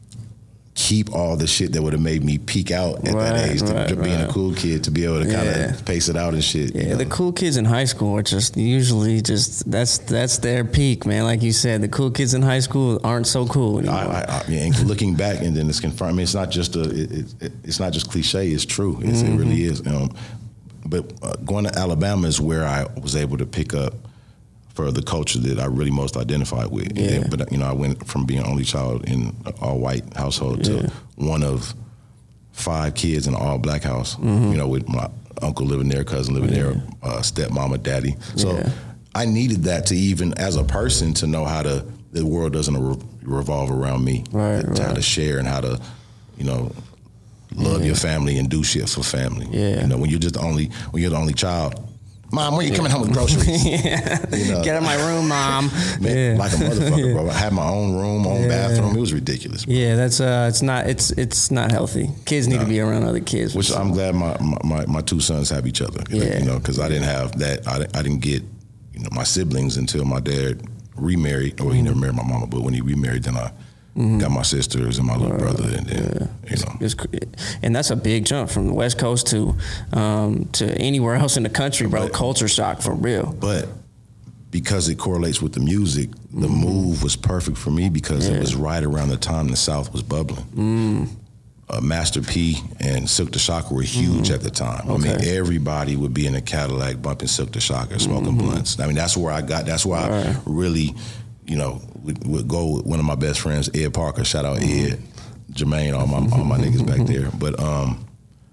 keep all the shit that would have made me peak out at Right, that age. To, right, to being right. a cool kid, to be able to kind of Yeah. pace it out and shit. Yeah, you know? the cool kids in high school are just usually just that's that's their peak, man. Like you said, the cool kids in high school aren't so cool anymore. I, I, I mean, and looking back, and then it's confirmed. I mean, it's not just a, it, it, it, it's not just cliche. It's true. It's, Mm-hmm. It really is. Um, but uh, going to Alabama is where I was able to pick up for the culture that I really most identified with. Yeah. And then, but you know, I went from being only child in an all-white household Yeah. to one of five kids in an all-black house. Mm-hmm. You know, with my uncle living there, cousin living there, uh, stepmama, daddy. So Yeah. I needed that to even, as a person, to know how to. The world doesn't re- revolve around me. Right, to How right. to share and how to, you know, love Yeah. your family and do shit for family. Yeah. You know, when you're just the only, when you're the only child. Mom, when you coming home with groceries? yeah. You know, Get out of my room, mom. man, yeah. like a motherfucker, bro. I had my own room, own Yeah. bathroom. It was ridiculous. Bro. Yeah, that's uh, it's not, it's it's not healthy. Kids need to be around other kids. Which I'm glad my, my, my two sons have each other. Yeah. You know, because I didn't have that. I, I didn't get, you know, my siblings until my dad remarried. Well, he never married my mama, but when he remarried, then I got my sisters and my little brother, and then you know. It's, and that's a big jump from the West Coast to um, to anywhere else in the country, bro. Right. Culture shock for real. But because it correlates with the music, the move was perfect for me because Yeah. it was right around the time the South was bubbling. Uh, Master P and Silk the Shocker were huge at the time. I mean, Okay. everybody would be in a Cadillac bumping Silk the Shocker, smoking blunts. I mean, that's where I got, that's where I really, you know, would, would go with one of my best friends, Ed Parker. Shout out Ed, Jermaine, all my all my niggas back there. But um,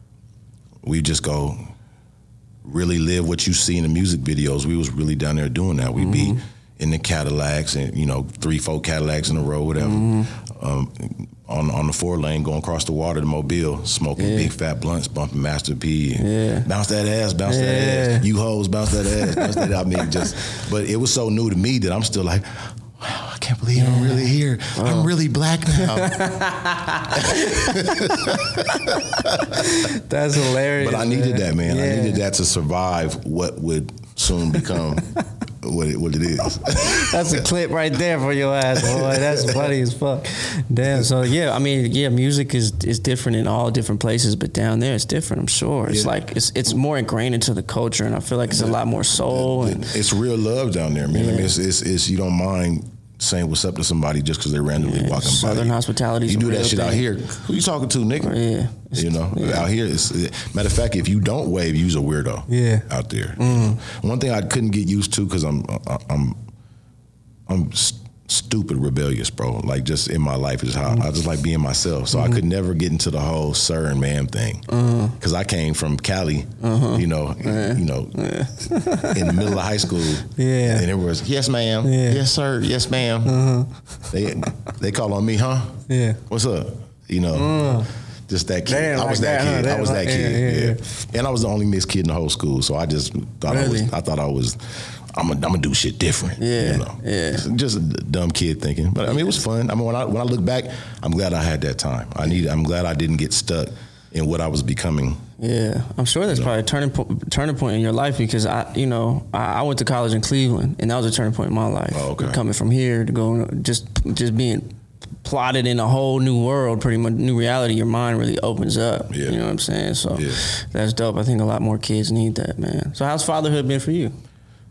we just go really live what you see in the music videos. We was really down there doing that. We'd be in the Cadillacs and, you know, three, four Cadillacs in a row, whatever. Um, on on the four lane, going across the water to Mobile, smoking Yeah. big fat blunts, bumping Master P. And Yeah. bounce that ass, bounce that Yeah. ass. You hoes, bounce that ass, bounce that ass. I mean, just, but it was so new to me that I'm still like, wow, I can't believe I'm really here. I'm really black now. That's hilarious. But I needed that, man. I Yeah. needed that to survive what would soon become what it, what it is. That's a clip right there for your ass, boy. That's funny as fuck. Damn. So yeah, I mean, yeah, music is is different in all different places, but down there it's different. I'm sure. It's Yeah. like it's it's more ingrained into the culture, and I feel like it's a lot more soul. And It's real love down there, man. I mean, Yeah. it's, it's, it's you don't mind saying what's up to somebody just because they're randomly Yeah, walking by. Southern you. hospitality is You a do that real shit out thing. here. Who you talking to, nigga? yeah, You know, Yeah. out here, it's, matter of fact, if you don't wave, you's a weirdo. Yeah. out there. You know? One thing I couldn't get used to because I'm I'm I'm st- stupid rebellious, bro. Like just in my life is how I just like being myself. So I could never get into the whole sir and ma'am thing because I came from Cali, you know, you know, in the middle of high school. Yeah. and it was yes, ma'am, Yeah. yes, sir, yes, ma'am. They they call on me, huh? Yeah. What's up? You know. Just that kid. Damn, I was like that, that, huh? kid. I Damn, was that like- kid. yeah, Yeah, yeah, And I was the only mixed kid in the whole school. So I just thought I Really? was. I thought I was. I'm gonna, I'm gonna do shit different. Yeah, You know? yeah. Just a dumb kid thinking. But I mean, it was fun. I mean, when I when I look back, I'm glad I had that time. I need. I'm glad I didn't get stuck in what I was becoming. Yeah, I'm sure that's probably a turning point, turning point in your life because I, you know, I, I went to college in Cleveland and that was a turning point in my life. Oh, okay. Coming from here to go, just just being plotted in a whole new world, pretty much new reality. Your mind really opens up. Yeah. You know what I'm saying? So Yeah. that's dope. I think a lot more kids need that, man. So how's fatherhood been for you?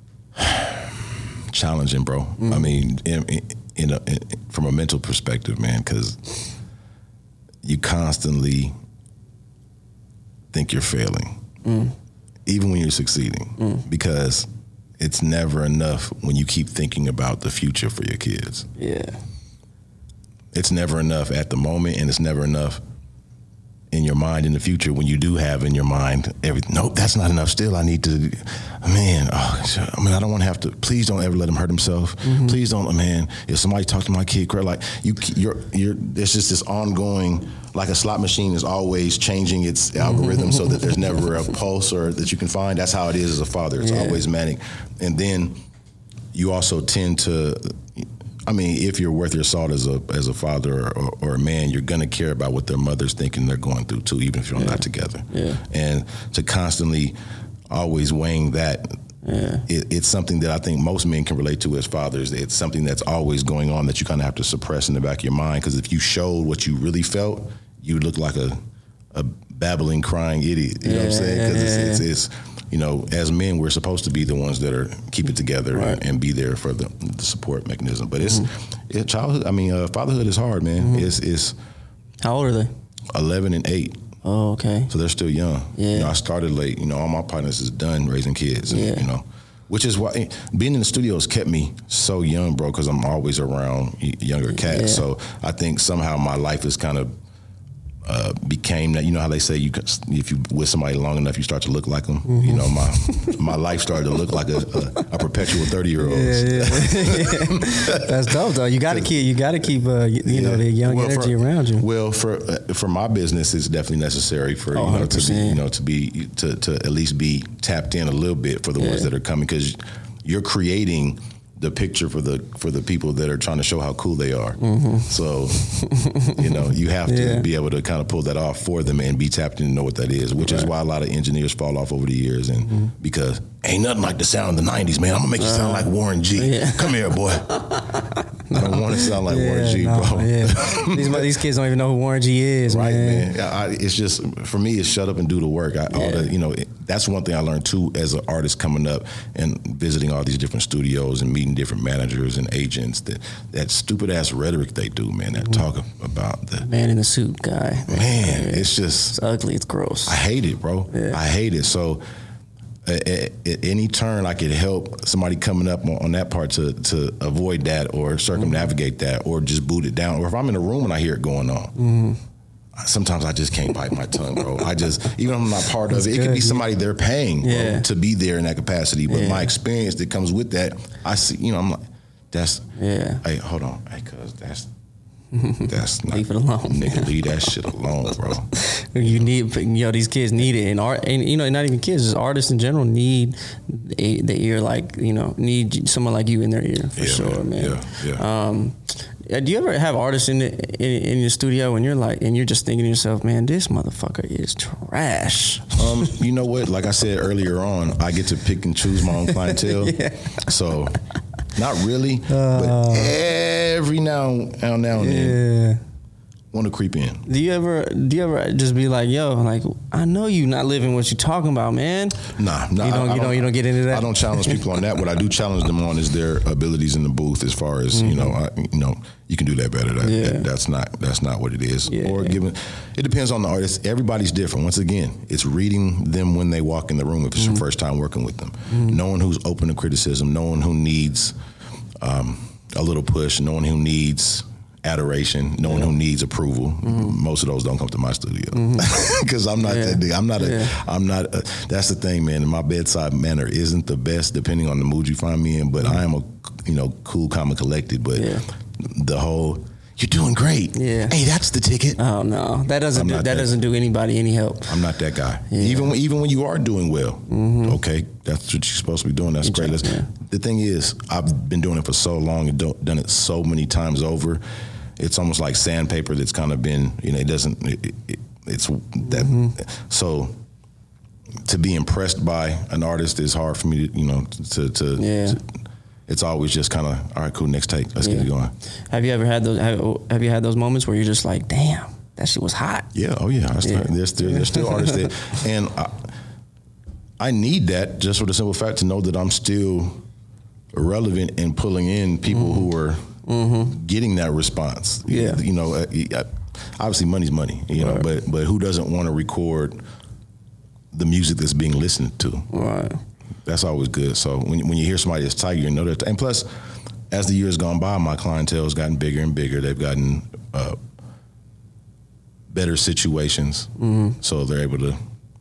Challenging, bro. Mm. I mean, in, in, in, a, in from a mental perspective, man, because you constantly think you're failing, Mm. even when you're succeeding, Mm. because it's never enough when you keep thinking about the future for your kids. Yeah. It's never enough at the moment, and it's never enough in your mind in the future when you do have in your mind everything. Nope, that's not enough. Still, I need to, man, oh, I mean, I don't want to have to, please don't ever let him hurt himself. Mm-hmm. Please don't, man, if somebody talk to my kid, cry, like, you, you're, you're, there's just this ongoing, like a slot machine is always changing its algorithm so that there's never a pulse or that you can find. That's how it is as a father. It's Yeah. always manic. And then you also tend to, I mean, if you're worth your salt as a as a father or, or, or a man, you're gonna care about what their mother's thinking they're going through too, even if you're yeah. not together. Yeah. And to constantly always weighing that, yeah. it, it's something that I think most men can relate to as fathers. It's something that's always going on that you kind of have to suppress in the back of your mind, because if you showed what you really felt, you would look like a a babbling, crying idiot. You yeah, know what I'm saying? Because yeah, it's, it's, it's, you know, as men, we're supposed to be the ones that are keep it together right. and, and be there for the, the support mechanism. But it's mm-hmm. it, childhood. I mean, uh, fatherhood is hard, man. Mm-hmm. It's it's. How old are they? eleven and eight. Oh, okay. So they're still young. Yeah. You know, I started late. You know, all my partners is done raising kids. Yeah. And, you know, which is why being in the studio has kept me so young, bro. Because I'm always around younger cats. Yeah. So I think somehow my life is kind of. Uh, became that, you know how they say you if you with somebody long enough you start to look like them. Mm-hmm. You know, my my life started to look like a, a, a perpetual thirty year old. Yeah, yeah. That's dope though. You got to keep you got to keep uh, you, you yeah. know the young well, energy for, around you. Well, for uh, for my business, it's definitely necessary for oh, you know to be you know to be to to at least be tapped in a little bit for the yeah. ones that are coming, because you're creating the picture for the for the people that are trying to show how cool they are. Mm-hmm. So, you know, you have to yeah. be able to kind of pull that off for them and be tapped in and know what that is, which right. is why a lot of engineers fall off over the years. And mm-hmm. because ain't nothing like the sound of the nineties, man. I'm gonna make you sound uh, like Warren G. Yeah. Come here, boy. I don't want to sound like yeah, Warren G, no, bro. Yeah. these, these kids don't even know who Warren G is, right, man. man. I, it's just, for me, it's shut up and do the work. I, yeah. all the, you know, it, that's one thing I learned too as an artist coming up and visiting all these different studios and meeting different managers and agents. That that stupid ass rhetoric they do, man. That mm-hmm. talk about the man in the suit guy. Man, yeah. it's just it's ugly. It's gross. I hate it, bro. Yeah. I hate it. So. At, at any turn I could help somebody coming up on, on that part to to avoid that or circumnavigate mm-hmm. that or just boot it down. Or if I'm in a room and I hear it going on, mm-hmm. sometimes I just can't bite my tongue, bro. I just, even if I'm not part That's of it, good, it could be yeah. somebody they're paying yeah. bro, to be there in that capacity. But yeah. my experience that comes with that, I see, you know, I'm like, that's, yeah. hey, hold on, hey, cuz that's, that's not, leave it alone. Nigga, leave that shit alone, bro. You need, you know, these kids need it, and art, and you know, not even kids, just artists in general need the, the ear, like you know, need someone like you in their ear for yeah, sure, man. man. Yeah, yeah. Um, do you ever have artists in, the, in in your studio and you're like, and you're just thinking to yourself, man, this motherfucker is trash? Um, you know what? Like I said earlier on, I get to pick and choose my own clientele. yeah. So. Not really, uh, but every now and now and yeah. then, want to creep in. Do you ever, do you ever just be like, yo, like I know you not living what you talking about, man? Nah, nah. You don't, I, I you don't, don't, you don't get into that. I don't challenge people on that. What I do challenge them on is their abilities in the booth. As far as mm-hmm. you know, I, you know, you can do that better. That, yeah. that, that's not that's not what it is. Yeah. Or given, it depends on the artist. Everybody's different. Once again, it's reading them when they walk in the room. If it's mm-hmm. your first time working with them, mm-hmm. knowing who's open to criticism, knowing who needs. Um, a little push, knowing who needs adoration, knowing yeah. who needs approval. Mm-hmm. Most of those don't come to my studio because mm-hmm. I'm not yeah. that. I'm not a. Yeah. I'm not. A, that's the thing, man. My bedside manner isn't the best, depending on the mood you find me in. But mm-hmm. I am a, you know, cool, calm, and collected. But yeah. the whole. You're doing great. Yeah. Hey, that's the ticket. Oh no, that doesn't do, that, that doesn't do anybody any help. I'm not that guy. Yeah. Even when, even when you are doing well, mm-hmm. okay, that's what you're supposed to be doing. That's Good great. job, yeah. The thing is, I've been doing it for so long and don't, done it so many times over. It's almost like sandpaper that's kind of been, you know, it doesn't. It, it, it's that. Mm-hmm. So to be impressed by an artist is hard for me to, you know, to to. Yeah. to it's always just kind of, all right, cool, next take. Let's yeah. get it going. Have you ever had those, have, have you had those moments where you're just like, damn, that shit was hot? Yeah, oh yeah. I still, yeah. There's, still, there's still artists that, and I, I need that just for the simple fact to know that I'm still relevant and pulling in people mm-hmm. who are mm-hmm. getting that response. Yeah. You know, obviously money's money, you right. know, but but who doesn't want to record the music that's being listened to? Right. That's always good. So when when you hear somebody that's tight, you know that. And plus, as the years gone by, my clientele has gotten bigger and bigger. They've gotten uh, better situations, mm-hmm. so they're able to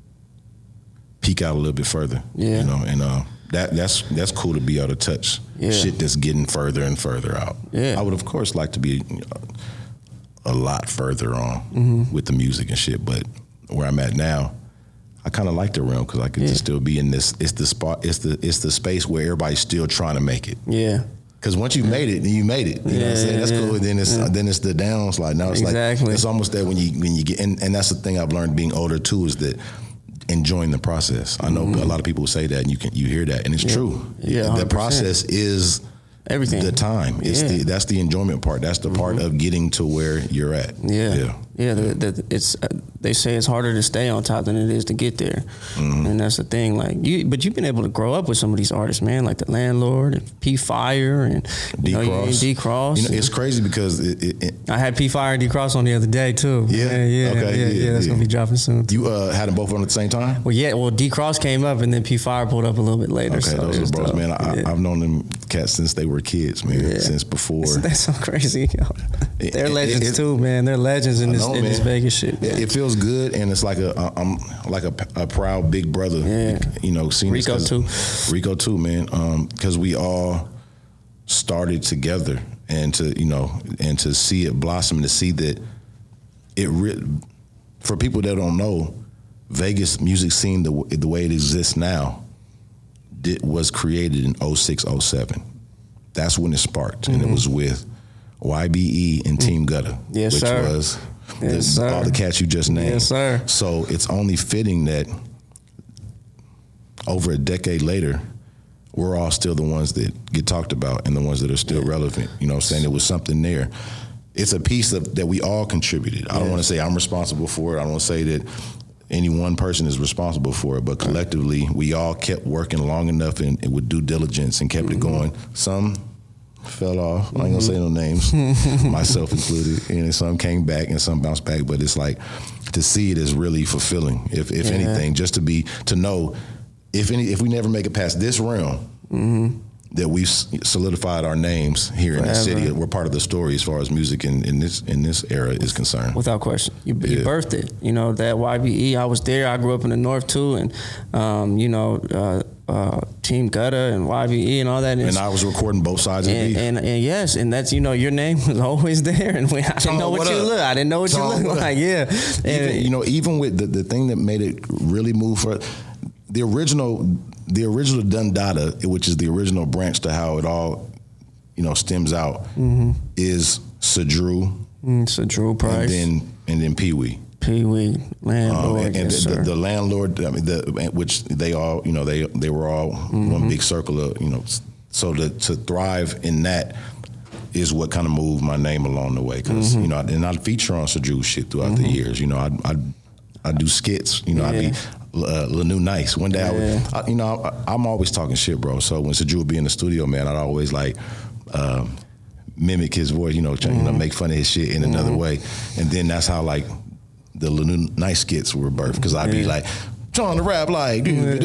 peek out a little bit further. Yeah, you know, and uh, that that's that's cool to be able to touch yeah. shit that's getting further and further out. Yeah, I would of course like to be you know, a lot further on mm-hmm. with the music and shit, but where I'm at now. I kind of like the realm because I could Yeah. just still be in this. It's the spot. It's the it's the space where everybody's still trying to make it. Yeah. Because once you made it, then you made it. You know what I'm Yeah, saying? That's yeah, cool. And then it's yeah. then it's the downs. Like now it's Exactly. like it's almost that when you when you get and, and that's the thing I've learned being older too is that enjoying the process. I know Mm-hmm. a lot of people say that and you can you hear that and it's true. Yeah, the one hundred percent. process is Everything. the time. It's Yeah. the that's the enjoyment part. That's the part of getting to where you're at. Yeah, Yeah. yeah. The, the, it's uh, they say it's harder to stay on top than it is to get there, Mm-hmm. and that's the thing. Like you, but you've been able to grow up with some of these artists, man, like the Landlord and P Fire and D you know, Cross. D Cross. You know, it's crazy because it, it, it, I had P Fire and D Cross on the other day too. Yeah? yeah, yeah, Okay, yeah, yeah, yeah. That's yeah. gonna be dropping soon. Too. you uh, had them both on at the same time. Well, yeah. Well, D Cross came up and then P Fire pulled up a little bit later. Okay, so those it are was bros, dope. man. I, Yeah. I've known them cats since they were kids, man. Yeah. Since before. That's so crazy. Yo. They're It- legends it- too, man. They're legends in I this know, in this man. Vegas shit. It, it feels good, and it's like a I'm like a, a proud big brother. Yeah. You know, seeing this Rico 'cause- too. Rico too, man. Because we all started together, and to you know, and to see it blossom, to see that it. Re- for people that don't know, Vegas music scene the w- the way it exists now, did, was created in oh six, oh seven. That's when it sparked, and it was with Y B E and Team Gutter, Yes, which sir. was the, Yes, sir. all the cats you just named. Yes, sir. So it's only fitting that over a decade later, we're all still the ones that get talked about and the ones that are still relevant. You know what I'm saying? There was something there. It's a piece of, that we all contributed. I don't Yeah. want to say I'm responsible for it. I don't want to say that any one person is responsible for it, but collectively, we all kept working long enough and, and with due diligence and kept Mm-hmm. it going. Some fell off. I ain't gonna say no names, myself included. And some came back and some bounced back. But it's like to see it is really fulfilling. If if Yeah. anything, just to be to know if any if we never make it past this realm, Mm-hmm. that we've solidified our names here in the Forever. city. We're part of the story as far as music in, in this in this era is concerned. Without question, you, you Yeah. birthed it. You know that Y B E. I was there. I grew up in the north too, and um, you know uh, uh, Team Gutter and Y B E and all that. And it's- I was recording both sides of the and, beef. and, and yes, and that's you know your name was always there, and we, I didn't Tom, know what, what you up? look. I didn't know what Tom, you what look up? like. Yeah, Even, and you know, even with the, the thing that made it really move for the original, the original Dundada, which is the original branch to how it all, you know, stems out, Mm-hmm. is Sadru, mm, so Drew Price, and then and then Pee Wee. Pee Wee, Um, Landlord, and and yes, the, sir. the, the landlord, I mean, the, which they all, you know, they they were all Mm-hmm. one big circle of, you know, so to to thrive in that is what kind of moved my name along the way, because Mm-hmm. you know, and I'd feature on Sadru shit throughout the years. You know, I'd I'd, I'd do skits. You know, I'd be uh, Lanu Nice. One day, I would, Yeah. I, you know, I, I'm always talking shit, bro. So when Sadru would be in the studio, man, I'd always like. Um, mimic his voice, you know, try, you know, make fun of his shit in another way, and then that's how like the Lanu Nice skits were birthed, because I'd be Yeah. like trying to rap like,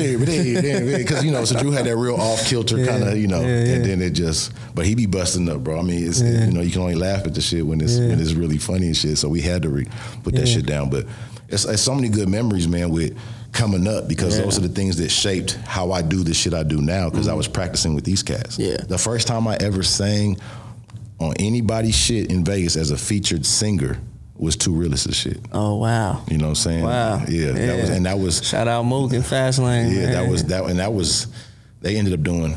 because you know, so Drew had that real off kilter Yeah. kind of, you know, Yeah, yeah. and then it just, but he be busting up, bro. I mean, it's you know, you can only laugh at the shit when it's Yeah. when it's really funny and shit. So we had to re- put that Yeah. shit down, but it's, it's so many good memories, man, with coming up, because Yeah. those are the things that shaped how I do the shit I do now, because I was practicing with these cats. Yeah. The first time I ever sang on anybody's shit in Vegas as a featured singer was Too Realist as shit. Oh wow, You know what I'm saying? wow, Yeah, That was, and that was shout out Moog and Fastlane. yeah, man. that was that, and that was they ended up doing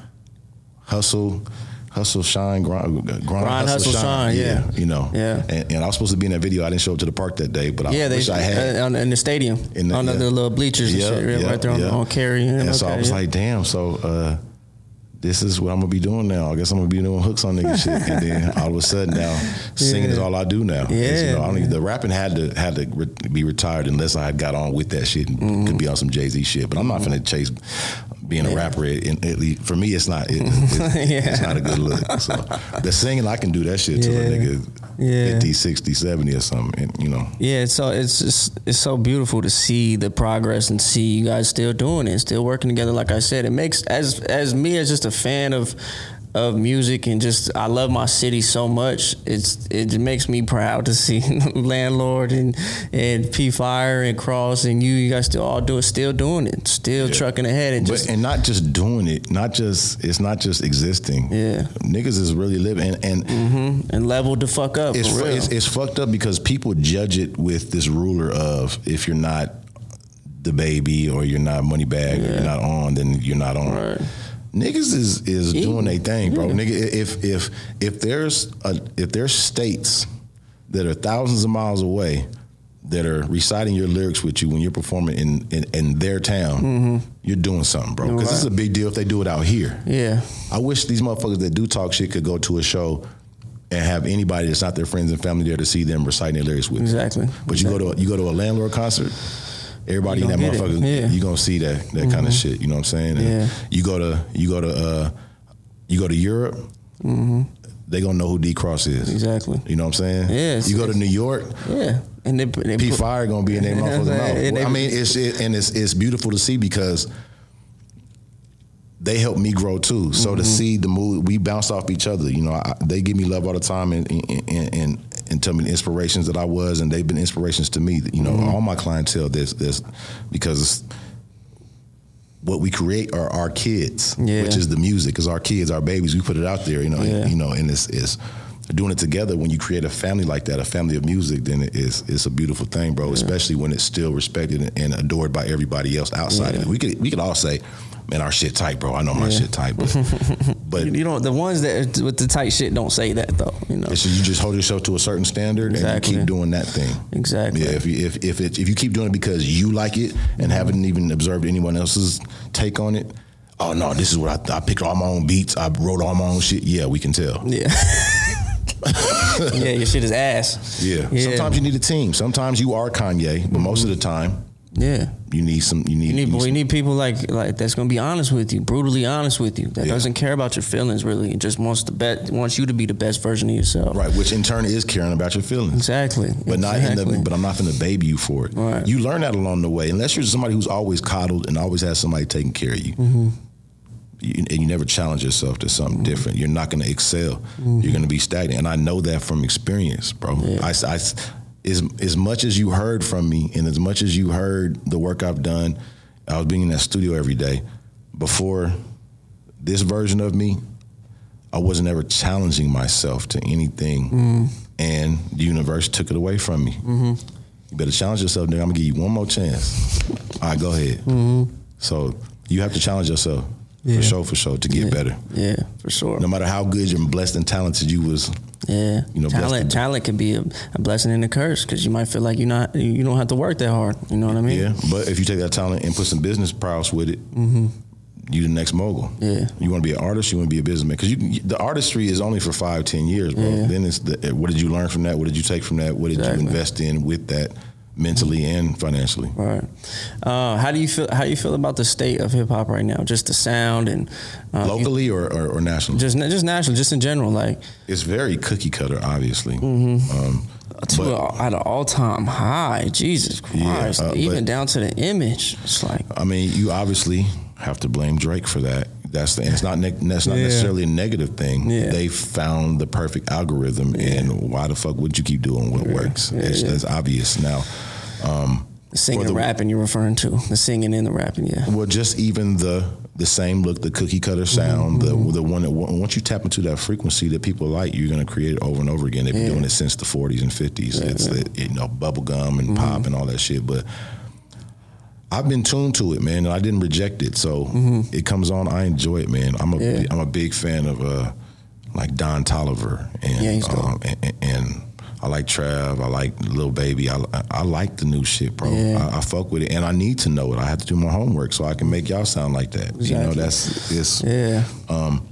Hustle, Hustle, Shine, Grind, grind, Grind, Hustle, Shine, yeah. you know, Yeah. And, and I was supposed to be in that video. I didn't show up to the park that day, but I Yeah, they wish I had. uh, on, in the stadium, In the- on the, yeah. the little bleachers and Yeah, shit, right, yeah, right there on, yeah. on Cary. And okay, so I was yeah. like, damn. So uh, this is what I'm gonna be doing now. I guess I'm gonna be doing hooks on nigga shit. And then all of a sudden now, singing is all I do now. It's, Yeah, you know, I don't even, the rapping had to had to re- be retired unless I had got on with that shit and Mm-hmm. could be on some Jay Z shit. But I'm not gonna chase being a rapper. At, at least for me, it's not. It, it, Yeah. It's not a good look. So the singing, I can do that shit till a Yeah. nigga Yeah. fifty, sixty, seventy or something. And, you know. Yeah, it's so it's just it's so beautiful to see the progress and see you guys still doing it, still working together. Like I said, it makes as as me as just a fan of of music and just I love my city so much. It's it makes me proud to see Landlord and and P Fire and Cross and you. You guys still all do it, still doing it, still Yeah. trucking ahead and But, just and not just doing it, not just it's not just existing. Yeah. Niggas is really living, and, and mhm, and leveled the fuck up. it's, for fu- real. it's it's fucked up because people judge it with this ruler of if you're not the baby or you're not Moneybag yeah. or you're not on, then you're not on. Right. Niggas is is Eating. doing their thing, bro. Yeah. Nigga, if if if there's a, if there's states that are thousands of miles away that are reciting your lyrics with you when you're performing in in, in their town, mm-hmm. you're doing something, bro. Because right. it's a big deal if they do it out here. Yeah. I wish these motherfuckers that do talk shit could go to a show and have anybody that's not their friends and family there to see them reciting their lyrics with. Exactly. But exactly. you go to you go to a Landlord concert. Everybody in that motherfucker, yeah. you gonna see that that mm-hmm. kind of shit. You know what I'm saying? And yeah. You go to you go to uh, you go to Europe. Mm-hmm. They gonna know who D Cross is. Exactly. You know what I'm saying? Yeah. You go to New York. Yeah. And they, they P put, Fire gonna be in their motherfucking mouth. Well, I mean, it's it, and it's it's beautiful to see because they helped me grow too. So mm-hmm. to see the move, we bounce off each other. You know, I, they give me love all the time and and, and and tell me the inspirations that I was, and they've been inspirations to me. You know, mm-hmm. all my clientele, this this because what we create are our kids, yeah. which is the music, is our kids, our babies. We put it out there, you know, yeah. and, you know, and it's, it's doing it together. When you create a family like that, a family of music, then it is it's a beautiful thing, bro. Yeah. Especially when it's still respected and adored by everybody else outside yeah. of it. We could we could all say, man, our shit tight, bro. I know my yeah. shit tight, but but you know the ones that with the tight shit don't say that though. You know, so you just hold yourself to a certain standard exactly. and you keep doing that thing. Exactly. Yeah. If you, if if it, if you keep doing it because you like it and mm-hmm. haven't even observed anyone else's take on it. Oh no, this is what I, I picked all my own beats. I wrote all my own shit. Yeah, we can tell. Yeah. Yeah, your shit is ass. Yeah. yeah. Sometimes you need a team. Sometimes you are Kanye, but mm-hmm. most of the time. Yeah, you need some. You need. You need, you need, we need people like like that's gonna be honest with you, brutally honest with you. That yeah. doesn't care about your feelings really. It just wants the best. Wants you to be the best version of yourself. Right, which in turn is caring about your feelings. Exactly. But exactly. not in the. But I'm not gonna baby you for it. Right. You learn that along the way. Unless you're somebody who's always coddled and always has somebody taking care of you. Mm-hmm. You, and you never challenge yourself to something mm-hmm. different. You're not gonna excel. Mm-hmm. You're gonna be stagnant. And I know that from experience, bro. Yeah. I. I As, as much as you heard from me and as much as you heard the work I've done, I was being in that studio every day. Before this version of me, I wasn't ever challenging myself to anything. Mm-hmm. And the universe took it away from me. Mm-hmm. You better challenge yourself, nigga. I'm gonna give you one more chance. All right, go ahead. Mm-hmm. So you have to challenge yourself. Yeah. For sure, for sure, to get yeah. better. Yeah, for sure. No matter how good and blessed and talented you was. Yeah, you know, talent talent can be a, a blessing and a curse because you might feel like you're not you don't have to work that hard. You know what I mean? Yeah, but if you take that talent and put some business prowess with it, mm-hmm. you the next mogul. Yeah, you want to be an artist, you want to be a businessman because you the artistry is only for five, ten years, bro. Yeah. Then it's the, what did you learn from that? What did you take from that? What did exactly. you invest in with that? Mentally and financially. Right. Uh, how do you feel? How do you feel about the state of hip hop right now? Just the sound and uh, locally you, or, or or nationally? Just just national, just in general. Like it's very cookie cutter, obviously. Mm-hmm. Um, to a, at an all time high. Jesus Christ! Yeah, uh, even down to the image. It's like. I mean, you obviously have to blame Drake for that. That's the, and it's not ne- that's not yeah. necessarily a negative thing. Yeah. They found the perfect algorithm, yeah. and why the fuck would you keep doing what yeah. works? Yeah, it's, yeah. it's obvious now. Um, the singing, the, rapping you're referring to, the singing and the rapping, yeah. Well, just even the the same look, the cookie cutter sound, mm-hmm. the the one that once you tap into that frequency that people like, you're gonna create it over and over again. They've been yeah. doing it since the forties and fifties. Yeah, it's yeah. The, you know, bubble gum and mm-hmm. pop and all that shit, but. I've been tuned to it, man, and I didn't reject it. So mm-hmm. it comes on, I enjoy it, man. I'm a yeah. I'm a big fan of uh, like Don Toliver and, yeah, he's um, and and I like Trav, I like Lil Baby, I I like the new shit, bro. Yeah. I, I fuck with it, and I need to know it. I have to do my homework so I can make y'all sound like that. Exactly. You know, that's it's. Yeah. Um,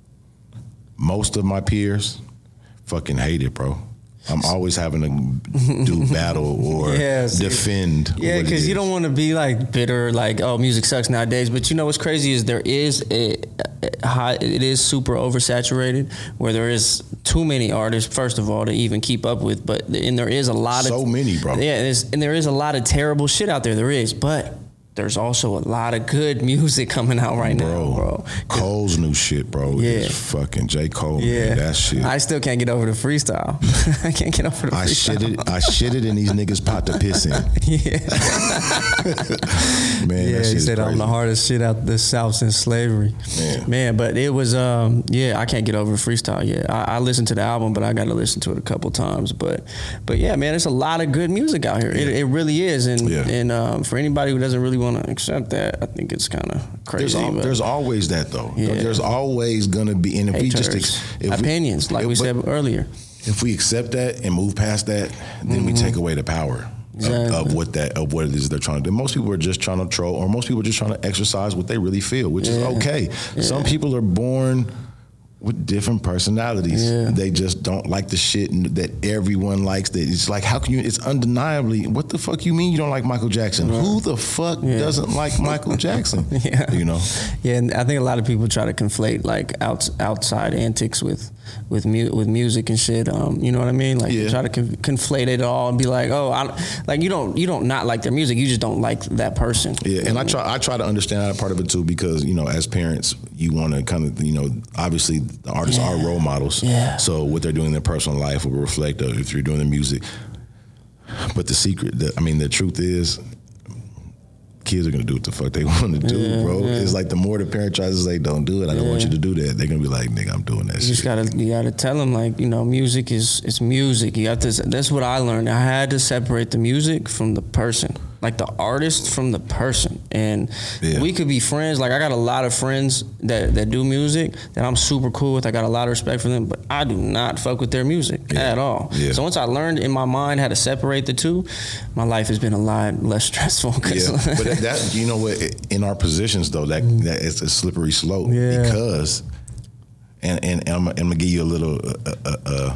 most of my peers fucking hate it, bro. I'm always having to do battle or yeah, defend. Yeah, because you don't want to be like bitter, like, oh, music sucks nowadays. But you know what's crazy is there is a, a high, it is super oversaturated where there is too many artists, first of all, to even keep up with. But and there is a lot so of so many, bro. Yeah, and there is a lot of terrible shit out there. There is, but there's also a lot of good music coming out right bro, now, bro. Cole's new shit, bro, yeah. is fucking J. Cole, yeah. man, that shit. I still can't get over the freestyle. I can't get over the I freestyle. Shitted, I shitted in these niggas' pot to piss in. Yeah. Man, yeah, that shit he is said crazy. I'm the hardest shit out the South since slavery. Man. Man, but it was, um, yeah, I can't get over freestyle yet. I, I listened to the album, but I got to listen to it a couple times. But, but yeah, man, there's a lot of good music out here. Yeah. It, it really is. And, yeah. and um, for anybody who doesn't really want to accept that, I think it's kind of crazy. There's, al- there's always that though. Yeah. There's always gonna be, and if Haters. we just ex- if opinions, we, like if, we said earlier. If we accept that and move past that, then Mm-hmm. we take away the power exactly. of, of what that of what it is they're trying to do. Most people are just trying to troll, or most people are just trying to exercise what they really feel, which yeah. is okay. Yeah. Some people are born with different personalities. Yeah. They just don't like the shit that everyone likes. That it's like, how can you? It's undeniably. What the fuck you mean you don't like Michael Jackson? Right. Who the fuck yeah. doesn't like Michael Jackson? yeah, you know. Yeah, and I think a lot of people try to conflate like out, outside antics with with mu- with music and shit. Um, you know what I mean? Like yeah. they try to con- conflate it all and be like, oh, I, like you don't you don't not like their music. You just don't like that person. Yeah, and I try I try to understand that part of it too, because you know, as parents, you want to kind of, you know, obviously the artists yeah. are role models. Yeah. So what they're doing in their personal life will reflect of if you're doing the music. But the secret, the, I mean, the truth is, kids are gonna do what the fuck they want to do, yeah, bro. Yeah. It's like the more the parent tries to say, "Don't do it," I don't yeah. want you to do that. They're gonna be like, "Nigga, I'm doing that." You shit. just gotta, you gotta tell them, like, you know, music is it's music. You have to. That's what I learned. I had to separate the music from the person, like the artist from the person. And yeah. we could be friends. Like I got a lot of friends that that do music that I'm super cool with. I got a lot of respect for them, but I do not fuck with their music yeah. at all. Yeah. So once I learned in my mind how to separate the two, my life has been a lot less stressful. Yeah, but that, that you know what, in our positions though, that, that it's a slippery slope yeah. because, and and, and I'm, I'm gonna give you a little uh, uh, uh,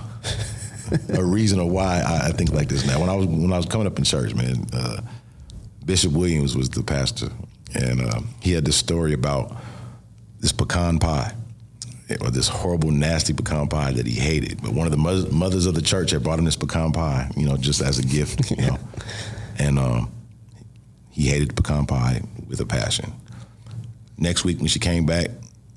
a reason of why I, I think like this now. When I was when I was coming up in church, man, uh, Bishop Williams was the pastor, and uh, he had this story about this pecan pie, or this horrible, nasty pecan pie that he hated. But one of the mo- mothers of the church had brought him this pecan pie, you know, just as a gift, you know, and. Um, He hated the pecan pie with a passion. Next week when she came back,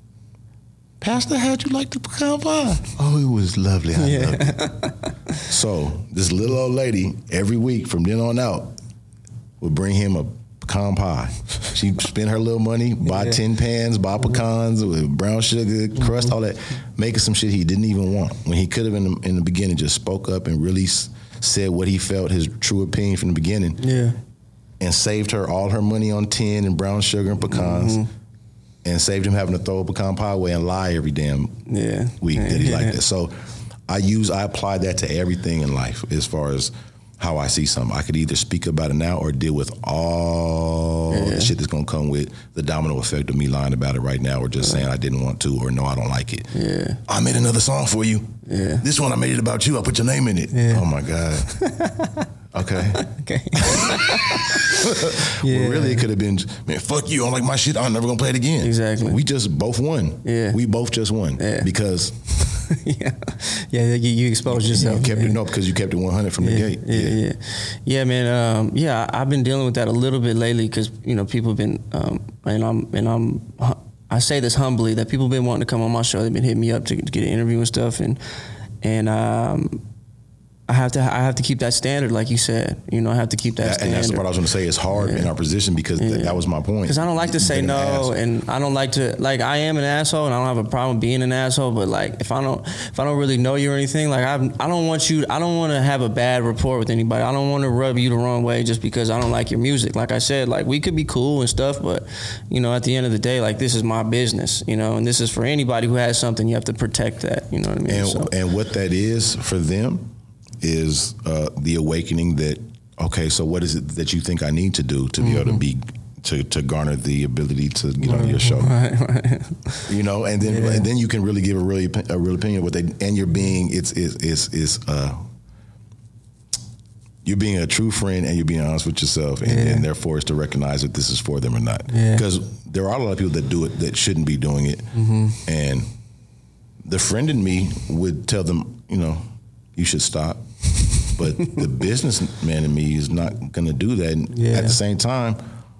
Pastor, how'd you like the pecan pie? Oh, it was lovely. I yeah. loved it. So this little old lady, every week from then on out, would bring him a pecan pie. She'd spend her little money, buy yeah. tin pans, buy pecans with brown sugar, crust, mm-hmm. all that, making some shit he didn't even want. When he could have in the, in the beginning just spoke up and really s- said what he felt, his true opinion from the beginning. Yeah. And saved her all her money on tin and brown sugar and pecans, mm-hmm. and saved him having to throw a pecan pie away and lie every damn yeah. week yeah. that he yeah. liked it. So I use, I apply that to everything in life as far as how I see something. I could either speak about it now or deal with all yeah. the shit that's gonna come with the domino effect of me lying about it right now, or just saying I didn't want to, or no, I don't like it. Yeah. I made another song for you. Yeah. This one I made it about you. I put your name in it. Yeah. Oh my God. Okay. Okay. yeah. Well, really, it could have been, man, fuck you. I don't like my shit. I'm never gonna play it again. Exactly. We just both won. Yeah. We both just won. Yeah. Because. yeah. Yeah. You, you exposed yourself. You kept yeah. it no because you kept it one hundred from yeah. the gate. Yeah. Yeah. Yeah, yeah man. Um, yeah. I've been dealing with that a little bit lately because you know people have been, um, and I'm and I'm. I say this humbly that people have been wanting to come on my show. They've been hitting me up to, to get an interview and stuff, and and um. I have to. I have to keep that standard, like you said. You know, I have to keep that. Yeah, standard. And that's the part I was going to say. It's hard yeah. in our position because yeah. th- that was my point. Because I don't like to say no, and I don't like to like. I am an asshole, and I don't have a problem being an asshole. But like, if I don't, if I don't really know you or anything, like I, I don't want you. I don't want to have a bad rapport with anybody. I don't want to rub you the wrong way just because I don't like your music. Like I said, like we could be cool and stuff, but you know, at the end of the day, like this is my business, you know, and this is for anybody who has something. You have to protect that. You know what I mean? And, so. and what that is for them. Is uh, the awakening that, okay, so what is it that you think I need to do to be mm-hmm. able to be, to, to garner the ability to get on your show? Right, right. You know, and then yeah. and then you can really give a really a real opinion of what they, and you're being, it's, it's, it's, it's uh, you're being a true friend and you're being honest with yourself, and, yeah. and therefore it's to recognize that this is for them or not. Because yeah. there are a lot of people that do it that shouldn't be doing it, mm-hmm. and the friend in me would tell them, you know, you should stop. But the businessman in me is not going to do that. And yeah. at the same time,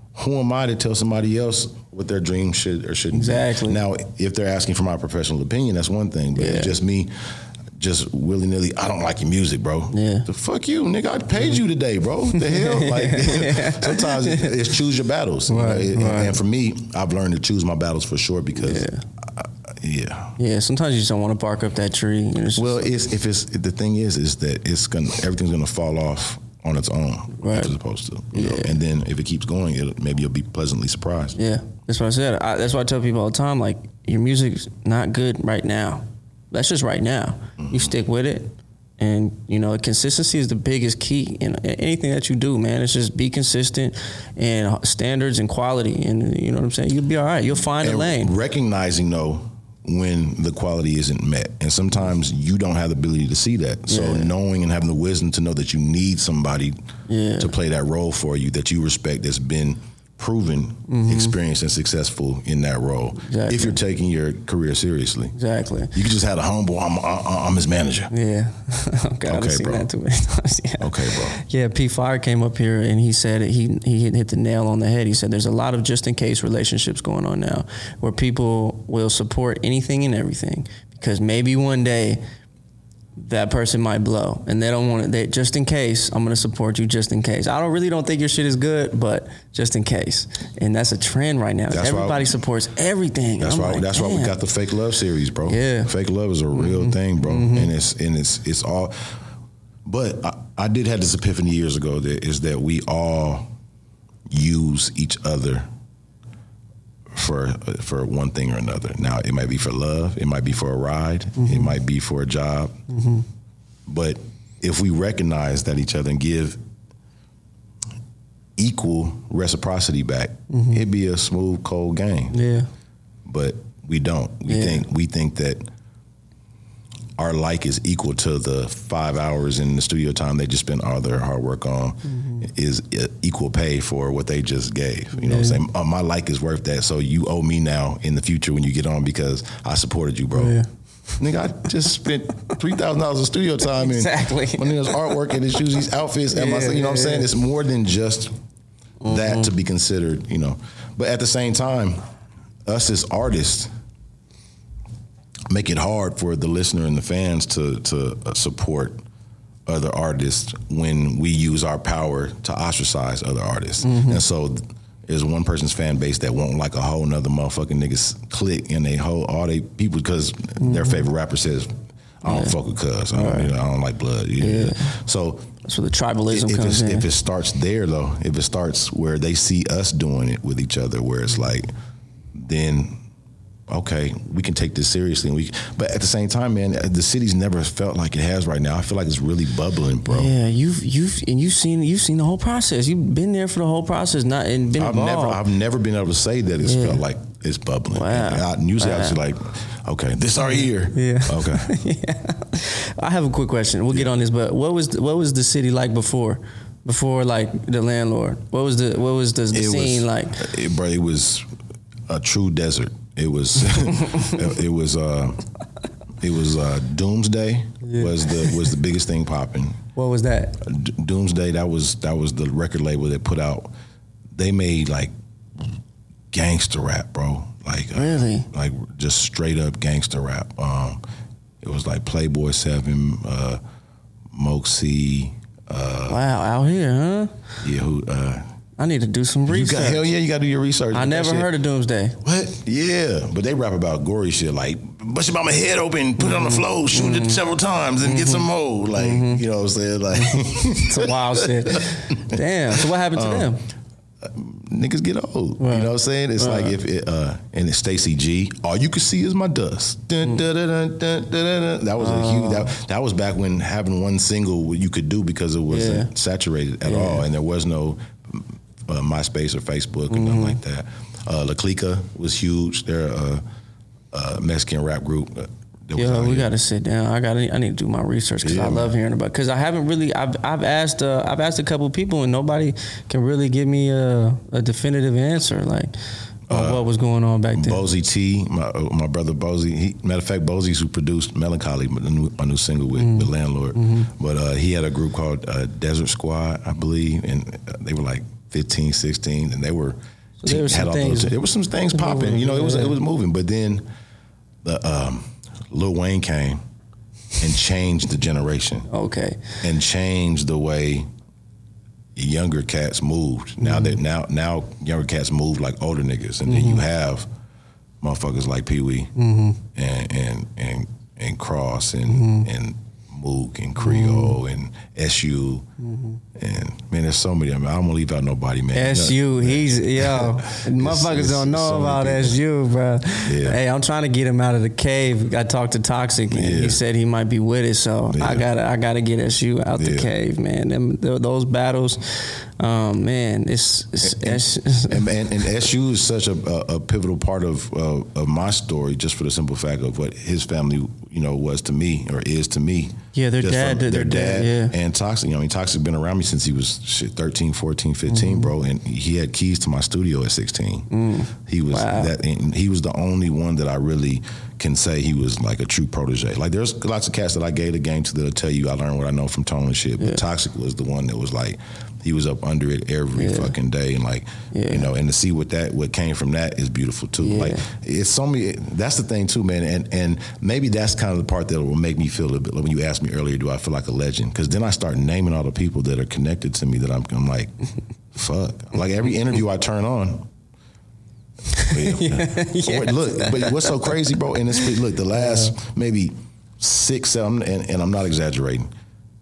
who am I to tell somebody else what their dream should or shouldn't exactly. be? Now, if they're asking for my professional opinion, that's one thing. But yeah. it's just me, just willy nilly. I don't like your music, bro. Yeah. The fuck you, nigga. I paid you today, bro. The hell? Like sometimes it's choose your battles. Right, you know? right. And for me, I've learned to choose my battles for sure because. Yeah. I, yeah. Yeah. Sometimes you just don't want to bark up that tree. It's well, it's if it's the thing is is that it's gonna everything's gonna fall off on its own, right. as opposed to, you yeah. know, and then if it keeps going, it'll, maybe you'll be pleasantly surprised. Yeah, that's what I said. I, that's why I tell people all the time, like, your music's not good right now. That's just right now. Mm-hmm. You stick with it, and, you know, consistency is the biggest key in anything that you do, man. It's just be consistent and standards and quality, and, you know what I'm saying? You'll be all right. You'll find and a lane. Recognizing, though, when the quality isn't met. And sometimes you don't have the ability to see that. So yeah. knowing and having the wisdom to know that you need somebody yeah. to play that role for you that you respect that's been proven, mm-hmm. experienced, and successful in that role. Exactly. If you're taking your career seriously. Exactly. You could just have a humble, I'm, I'm, I'm his manager. Yeah. okay, I've okay, seen bro. that too many times. Yeah. Okay, bro. Yeah, P Fire came up here and he said it, he he hit the nail on the head. He said there's a lot of just in case relationships going on now where people will support anything and everything because maybe one day that person might blow and they don't want it. They, just in case, I'm going to support you just in case. I don't really don't think your shit is good, but just in case. And that's a trend right now. That's Everybody why, supports everything. That's I'm why like, that's damn. why we got the Fake Love series, bro. Yeah. Fake Love is a real mm-hmm. thing, bro. Mm-hmm. And it's and it's it's all but I, I did have this epiphany years ago that is that we all use each other for for one thing or another. Now, it might be for love, it might be for a ride, mm-hmm. it might be for a job. Mm-hmm. But if we recognize that each other and give equal reciprocity back, mm-hmm. it'd be a smooth, cold game. Yeah. But we don't. We yeah. think we think that our like is equal to the five hours in the studio time they just spent all their hard work on mm-hmm. is equal pay for what they just gave. You know yeah. what I'm saying? Uh, my like is worth that, so you owe me now in the future when you get on because I supported you, bro. Yeah. Nigga, I just spent three thousand dollars of studio time and exactly. my nigga's artwork and his shoes, these outfits, and yeah, my, you know yeah, what I'm saying? yeah. It's more than just mm-hmm. that to be considered, you know. But at the same time, us as artists make it hard for the listener and the fans to to support other artists when we use our power to ostracize other artists. Mm-hmm. And so there's one person's fan base that won't like a whole nother motherfucking niggas click and they whole all they people because mm-hmm. their favorite rapper says, I don't yeah. fuck with cuz. I, right. you know, I don't like blood. Yeah. yeah. So that's where the tribalism if comes in. If it starts there though, if it starts where they see us doing it with each other, where it's like, then okay, we can take this seriously. And we, but at the same time, man, the city's never felt like it has right now. I feel like it's really bubbling, bro. Yeah, you've you've and you've seen you've seen the whole process. You've been there for the whole process, not and been I've involved. never I've never been able to say that it's yeah. felt like it's bubbling. Wow. And I, usually wow. I was like, okay, this our year. Yeah. Okay. yeah. I have a quick question. We'll yeah. get on this, but what was the, what was the city like before? Before like the landlord? What was the what was the, the scene was, like? It, bro, it was a true desert. It was it was uh, it was uh, Doomsday yeah. was the was the biggest thing popping. What was that? D- Doomsday that was that was the record label that put out. They made like gangster rap, bro. Like uh, really, like just straight up gangster rap. Um, it was like Playboy Seven, uh, Moxie. Uh, wow, out here, huh? Yeah, who? Uh, I need to do some research. Got, hell yeah, you got to do your research. I never heard of Doomsday. What? Yeah, but they rap about gory shit like bust your mama head open, put mm-hmm. it on the floor, shoot mm-hmm. it several times, and mm-hmm. get some more. Like mm-hmm. you know what I'm saying? Like it's a wild shit. Damn. So what happened to um, them? Uh, niggas get old. Right. You know what I'm saying? It's right. like if it uh, and it's Stacy G. All you can see is my dust. Dun, dun, dun, dun, dun, dun. That was a uh, huge. That, that was back when having one single you could do because it wasn't yeah. saturated at yeah. all, and there was no. Uh, MySpace or Facebook and mm-hmm. nothing like that. Uh, La Clica was huge. They're a, a Mexican rap group. Yeah, we got to sit down. I got. I need to do my research because yeah, I love man. hearing about. Because I haven't really. I've I've asked. Uh, I've asked a couple of people and nobody can really give me a, a definitive answer. Like uh, what was going on back then. Bozy T, my my brother Bozy. He, matter of fact, Bozy's who produced Melancholy, my new, my new single with mm-hmm. the Landlord. Mm-hmm. But uh, he had a group called uh, Desert Squad, I believe, and they were like fifteen, sixteen, and they were so there, had all things, those. There were some things popping. You know, it was yeah. it was moving. But then the um, Lil Wayne came and changed the generation. Okay. And changed the way younger cats moved. Now mm-hmm. that now now younger cats move like older niggas, and mm-hmm. then you have motherfuckers like Pee Wee mm-hmm. and and and and Cross and mm-hmm. and Mook and Creole mm-hmm. and S U mm-hmm. and man, there's so many. I mean, I don't want to leave out nobody, man. S U, you know, he's yo, motherfuckers it's, don't know so about S U, bro. Yeah. Hey, I'm trying to get him out of the cave. I talked to Toxic, and yeah. he said he might be with it, so yeah. I gotta, I gotta get S U out yeah. the cave, man. Them, those battles, um, man, it's, it's, and, it's and, and, and S U is such a, a, a pivotal part of uh, of my story, just for the simple fact of what his family, you know, was to me or is to me. Yeah, their dad, their, their dad, dad yeah. and Toxic. You know, I mean, Toxic's been around me since he was shit, thirteen, fourteen, fifteen, mm-hmm. bro, and he had keys to my studio at sixteen. Mm. He was wow. that. And he was the only one that I really can say he was like a true protege. Like, there's lots of cats that I gave the game to that'll tell you I learned what I know from Tone and shit, but yeah. Toxic was the one that was like, he was up under it every yeah. fucking day, and like, yeah. you know, and to see what that what came from that is beautiful too. Yeah. Like, it's so many. That's the thing too, man. And and maybe that's kind of the part that will make me feel a bit. Like when you asked me earlier, do I feel like a legend? Because then I start naming all the people that are connected to me that I'm, I'm like, fuck. Like every interview I turn on. yeah. yeah. Look, but what's so crazy, bro? And it's look the last yeah. maybe six, seven, and, and I'm not exaggerating.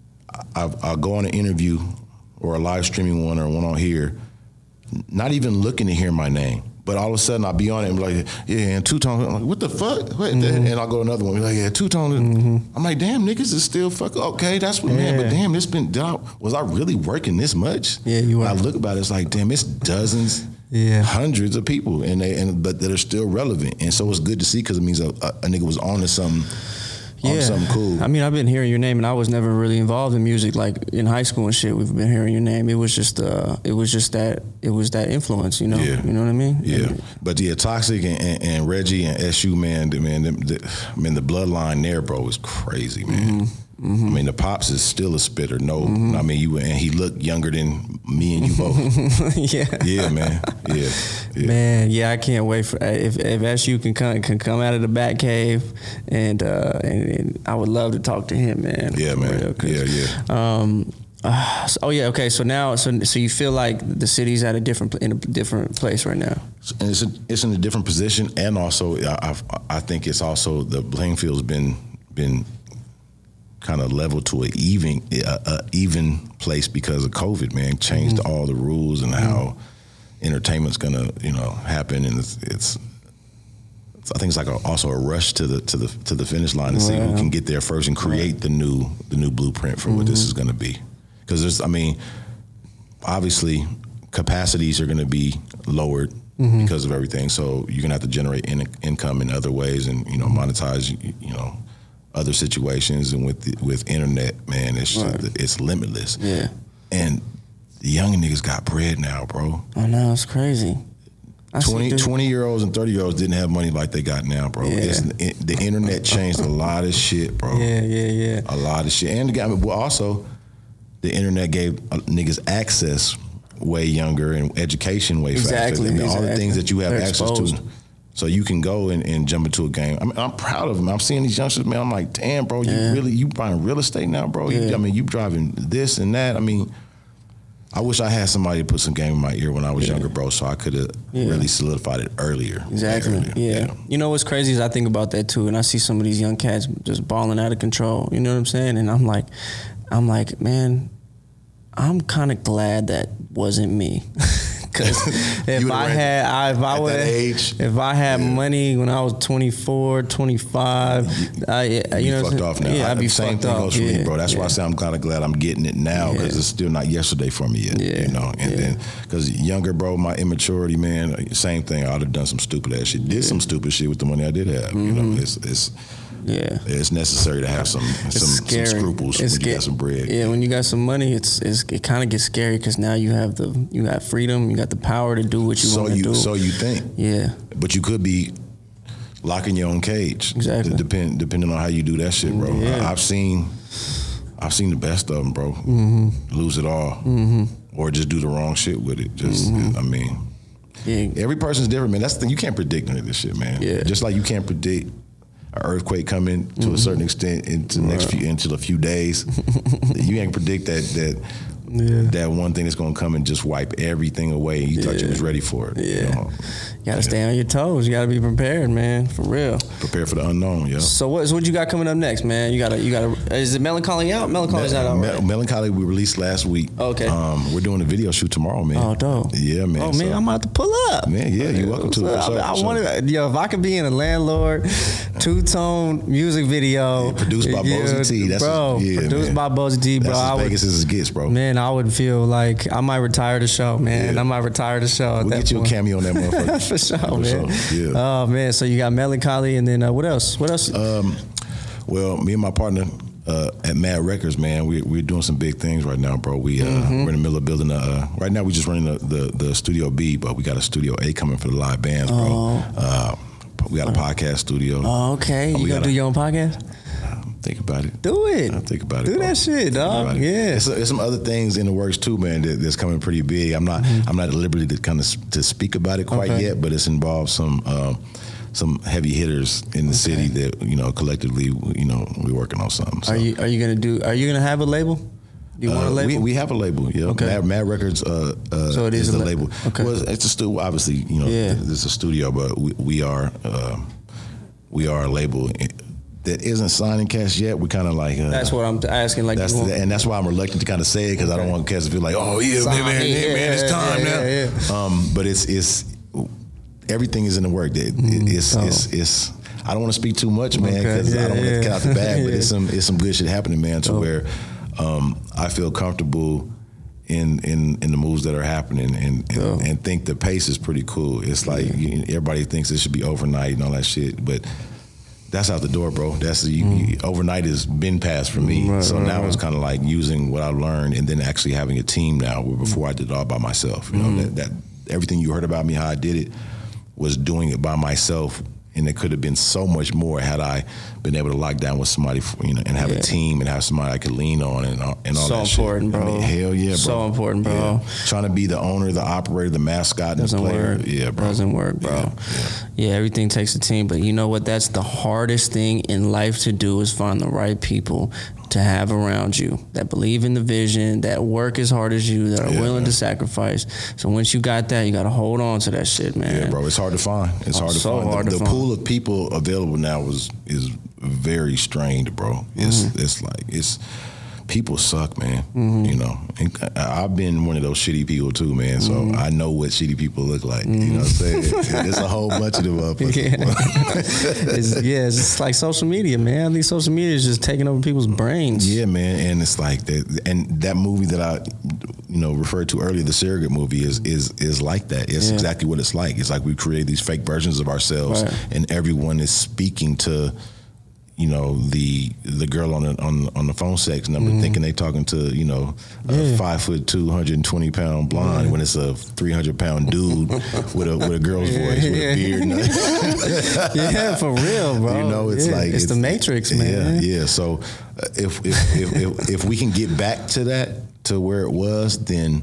I, I'll go on an interview or a live streaming one or one on here, not even looking to hear my name. But all of a sudden I'll be on it and be like, yeah, and Two-Tone. I'm like, what the fuck? What? Mm-hmm. And I'll go another one, be like, yeah, Two-Tone. Mm-hmm. I'm like, damn, niggas is still fucking, okay, that's what, yeah. man, but damn, this been, did I, was I really working this much? Yeah, you were. I look about it, it's like, damn, it's dozens, yeah. hundreds of people, and they and but that are still relevant. And so it's good to see because it means a, a, a nigga was on to something. Yeah, something cool. I mean, I've been hearing your name, and I was never really involved in music. Like in high school and shit, we've been hearing your name. It was just, uh, it was just that, it was that influence, you know. Yeah. You know what I mean? Yeah. And, but yeah, Toxic and, and, and Reggie and S U, man, the, man, the, the, I mean, the bloodline there, bro, is crazy, man. Mm-hmm. Mm-hmm. I mean, the Pops is still a spitter. No, mm-hmm. I mean, you and he looked younger than me and you both. yeah, yeah, man. Yeah, yeah, man. Yeah, I can't wait for if if S U can come can come out of the Bat Cave, and uh, and, and I would love to talk to him, man. Yeah, man. Real, yeah, yeah. Um. Uh, so, oh yeah. Okay. So now, so so you feel like the city's at a different in a different place right now. And it's a, it's in a different position, and also I I think it's also the playing field's been been. kind of level to an even a, a even place because of COVID, man. Changed mm-hmm. all the rules and mm-hmm. how entertainment's gonna, you know, happen, and it's, it's, it's I think it's like a, also a rush to the to the to the finish line to wow. see who can get there first and create right. the new the new blueprint for mm-hmm. what this is gonna be. Because there's, I mean, obviously capacities are gonna be lowered mm-hmm. because of everything, so you're gonna have to generate in, income in other ways and, you know, monetize, you, you know. other situations, and with the, with internet, man, it's right. it's limitless. Yeah, and the young niggas got bread now, bro. I know, it's crazy. I twenty, twenty year olds and thirty year olds didn't have money like they got now, bro. Yeah. It's, it, the internet changed a lot of shit, bro. Yeah, yeah, yeah. A lot of shit, and I mean, well, also the internet gave niggas access way younger and education way exactly, faster. And exactly. all the things that you have They're access exposed. to. So you can go and, and jump into a game. I mean, I'm proud of them. I'm seeing these youngsters, man. I'm like, damn, bro, you yeah. really, you buying real estate now, bro? You, yeah. I mean, you driving this and that. I mean, I wish I had somebody to put some game in my ear when I was yeah. younger, bro, so I could have yeah. really solidified it earlier. Exactly, earlier. Yeah. yeah. You know what's crazy is I think about that too, and I see some of these young cats just balling out of control. You know what I'm saying? And I'm like, I'm like, man, I'm kind of glad that wasn't me. Because if I had, I, if I would, if I had yeah. money when I was twenty-four, twenty-five, I, you you know, fucked off now. Yeah, I'd be same fucked thing off. goes for yeah. me, bro. That's yeah. why I say I'm kind of glad I'm getting it now because yeah. it's still not yesterday for me yet. Yeah. You know, and yeah. then because younger, bro, my immaturity, man, same thing. I'd have done some stupid ass shit. Did yeah. some stupid shit with the money I did have. Mm-hmm. You know, it's it's. Yeah, it's necessary to have some some, some scruples it's when you got some bread. Yeah, when you got some money, it's, it's it kind of gets scary because now you have the you got freedom, you got the power to do what you so want to do. So you think? Yeah, but you could be locking your own cage. Exactly. Depend depending on how you do that shit, bro. Yeah. I, I've seen I've seen the best of them, bro. Mm-hmm. Lose it all. Mm-hmm. or just do the wrong shit with it. Just, Mm-hmm. I mean, Yeah. every person's different, man. That's the thing. You can't predict none of this shit, man. Yeah. Just like you can't predict an earthquake coming to Mm-hmm. a certain extent into the next few into a few days. You can't predict that that Yeah. that one thing that's gonna come and just wipe everything away. You thought you Yeah. was ready for it. Yeah. You know? You gotta stay on your toes. You gotta be prepared, man, for real. Prepare for the unknown, yeah. So what is what you got coming up next, man? You gotta you gotta is it Melancholy out? Melancholy's not out, Me- right? Melancholy we released last week. Okay. Um, we're doing a video shoot tomorrow, man. Oh, dope. Yeah, man. Oh man, So- I'm about to pull up. Man, yeah, you're welcome to. I, For sure, I for want sure. to, yo, if I could be in a Landlord two-tone music video, Yeah, produced by Bozy T. That's bro, his- yeah, produced man. by Bozy T, bro. That's I as would, Vegas as it gets, bro. man, I would feel like I might retire the show, man. Yeah. I might retire the show. At We'll that get you a point. cameo on that motherfucker. For sure, For man. sure, yeah. Oh man, so you got Melancholy, and then uh, what else? What else? Um, well, me and my partner uh, at Mad Records, man, we, we're doing some big things right now, bro. We, uh, Mm-hmm. We're in the middle of building a, uh, right now we're just running the, the, the Studio B, but we got a Studio A coming for the live bands, bro. Oh. Uh, we got a podcast studio. oh, okay, we you gonna gotta- do your own podcast? Think about it. Do it. I think about it. Do bro. that shit, Think dog. about it. Yeah. There's, there's some other things in the works too, man. That, that's coming pretty big. I'm not. Mm-hmm. I'm not at liberty to kind of s- to speak about it quite Okay. yet, but it's involved some um, some heavy hitters in the city that you know collectively, you know, we're working on something. So. Are you are you gonna do? Are you gonna have a label? You want a Uh, label? We, we have a label, yeah. Okay. Mad, Mad Records uh, uh, So it is is a the la- label. okay. Well, it's a studio. Obviously, you know, Yeah. it's a studio, but we, we are uh, we are a label that isn't signing cash yet. We kind of like uh, That's what I'm asking. Like, That's you want, the, and that's why I'm reluctant to kind of say it because I don't want cats to feel like, oh yeah, Sign man, man, me. man, man, it's Yeah, time yeah, now. yeah, yeah. Um, but it's it's everything is in the work. That Mm, it's, oh. it's it's I don't want to speak too much, man, Okay, because yeah, I don't want yeah. to get out the bag. But Yeah. it's some it's some good shit happening, man, to Oh. where um, I feel comfortable in in in the moves that are happening and and, Oh. and think the pace is pretty cool. It's like you, everybody thinks it should be overnight and all that shit, but. That's out the door, bro. That's you, you, overnight has been passed for me. Right, so right, now right. it's kind of like using what I learned and then actually having a team now. Where before I did it all by myself. You know Mm-hmm. that, that everything you heard about me, how I did it, was doing it by myself. And it could have been so much more had I been able to lock down with somebody, you know, and have Yeah. a team and have somebody I could lean on and all, and all So that important, shit. bro. I mean, hell yeah, bro. So important, bro. Yeah. Trying to be the owner, the operator, the mascot, and the Doesn't player. work. Yeah, bro. Doesn't work, bro. Yeah, Yeah, everything takes a team. But you know what? That's the hardest thing in life to do is find the right people to have around you that believe in the vision, that work as hard as you, that are Yeah, willing man. to sacrifice. So once you got that, you got to hold on to that shit, man. Yeah, bro, it's hard to find. It's Oh, hard to so find. hard the to the find. pool of people available now is is very strained, bro. It's Mm-hmm. it's like it's people suck, man. Mm-hmm. You know, and I- I've been one of those shitty people too, man. So Mm-hmm. I know what shitty people look like. You know what I'm saying? There's a whole bunch of them up. Yeah. it's, yeah, it's just like social media, man. I think social media is just taking over people's brains. Yeah, man, and it's like that. And that movie that I, you know, referred to earlier, the Surrogate movie, is is is like that. It's Yeah. exactly what it's like. It's like we create these fake versions of ourselves, Right. and everyone is speaking to, you know, the the girl on the on on the phone sex number, thinking they talking to, you know, a Mm-hmm. Yeah. five foot two hundred and twenty pound blonde when it's a three hundred pound dude with a with a girl's voice with yeah. a beard. And Yeah, for real, bro. You know, it's Yeah, like it's, the Matrix, man. Yeah, yeah. So uh, if if, if if if we can get back to that to where it was, then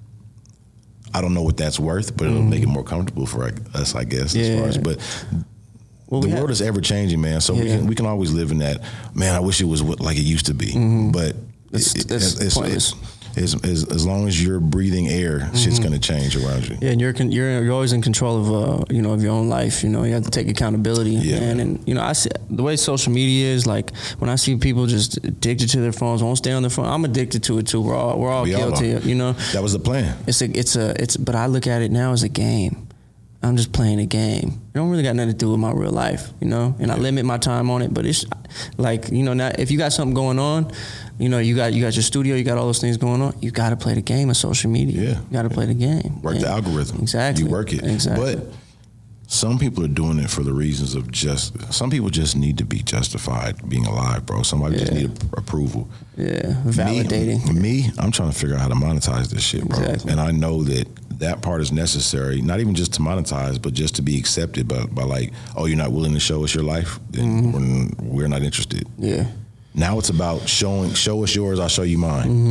I don't know what that's worth, but it'll make it more comfortable for us, I guess. As Mm-hmm. Yeah. far as, but Well, the we world have- is ever changing, man. So we Yeah. can we can always live in that. Man, I wish it was what, like it used to be, but It's- it- that's it's, pointless. as, as as long as you're breathing air, shit's gonna change around you. Yeah, and you're con- you're you're always in control of uh you know of your own life. You know, you have to take accountability. Yeah. man. And you know, I see the way social media is. Like when I see people just addicted to their phones, won't stay on their phone. I'm addicted to it too. We're all we're all We all guilty. are. You know, That was the plan. it's a it's a it's. But I look at it now as a game. I'm just playing a game. It don't really got nothing to do with my real life, you know. And I limit my time on it. But it's like, you know, now if you got something going on, you know, you got you got your studio, you got all those things going on. You got to play the game of social media. Yeah. You got to play the game. Work Yeah. the algorithm. Exactly. You work it. Exactly. But some people are doing it for the reasons of just. Some people just need to be justified being alive, bro. Somebody just Yeah. need a- approval. Yeah, validating. Me, me, I'm trying to figure out how to monetize this shit, bro. Exactly. And I know that that part is necessary, not even just to monetize, but just to be accepted by, by like, oh, you're not willing to show us your life? Then Mm-hmm. we're, we're not interested. Yeah. Now it's about showing, show us yours, I'll show you mine. Mm-hmm.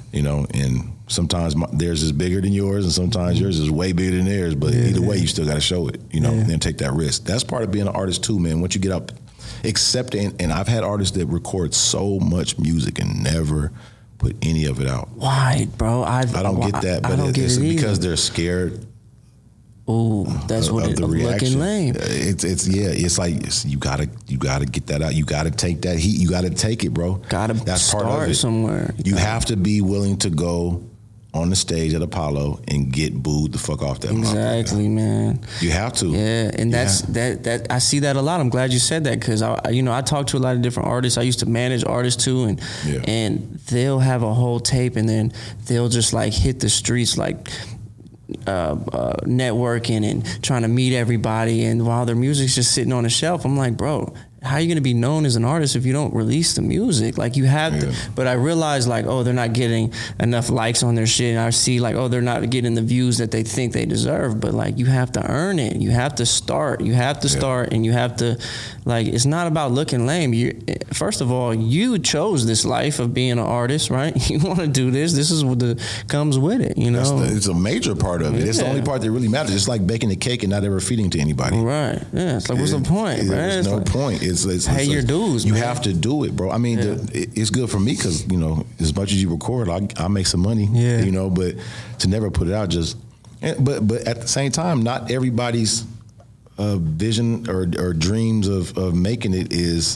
You know, and sometimes my, theirs is bigger than yours, and sometimes mm-hmm. yours is way bigger than theirs. But yeah, either way, you still got to show it, you know, yeah. and take that risk. That's part of being an artist too, man. Once you get up, accepting, and I've had artists that record so much music and never put any of it out. Why, bro? I I don't get that, but it, it's it because they're scared. Ooh, that's of, what of it, the of reaction. Looking lame. It's it's yeah. It's like it's, you gotta you gotta get that out. You gotta take that heat. You gotta take it, bro. Gotta that's start part of it. somewhere. You have to be willing to go on the stage at Apollo and get booed the fuck off that. Exactly, man. You have to. Yeah, and that's yeah. that that I see that a lot. I'm glad you said that because I you know I talk to a lot of different artists. I used to manage artists too, and yeah. and they'll have a whole tape and then they'll just like hit the streets like. Uh, uh, networking and trying to meet everybody, and while their music's just sitting on a shelf, I'm like, bro, how are you going to be known as an artist if you don't release the music? Like you have yeah. to, but I realized like, oh, they're not getting enough likes on their shit. And I see like, oh, they're not getting the views that they think they deserve, but like you have to earn it. You have to start, you have to yeah. start and you have to like, it's not about looking lame. You, first of all, you chose this life of being an artist, right? You want to do this. This is what the, comes with it, you know? The, it's a major part of it. Yeah. It's the only part that really matters. It's like baking a cake and not ever feeding to anybody. Right. Yeah. It's like, what's it, the point, it, man? There's no like, point. It's, it's pay it's your like, dues. You man. have to do it, bro. I mean, yeah. the, it, it's good for me because you know, as much as you record, I I make some money. Yeah. You know, but to never put it out, just but but at the same time, not everybody's uh, vision or or dreams of of making it is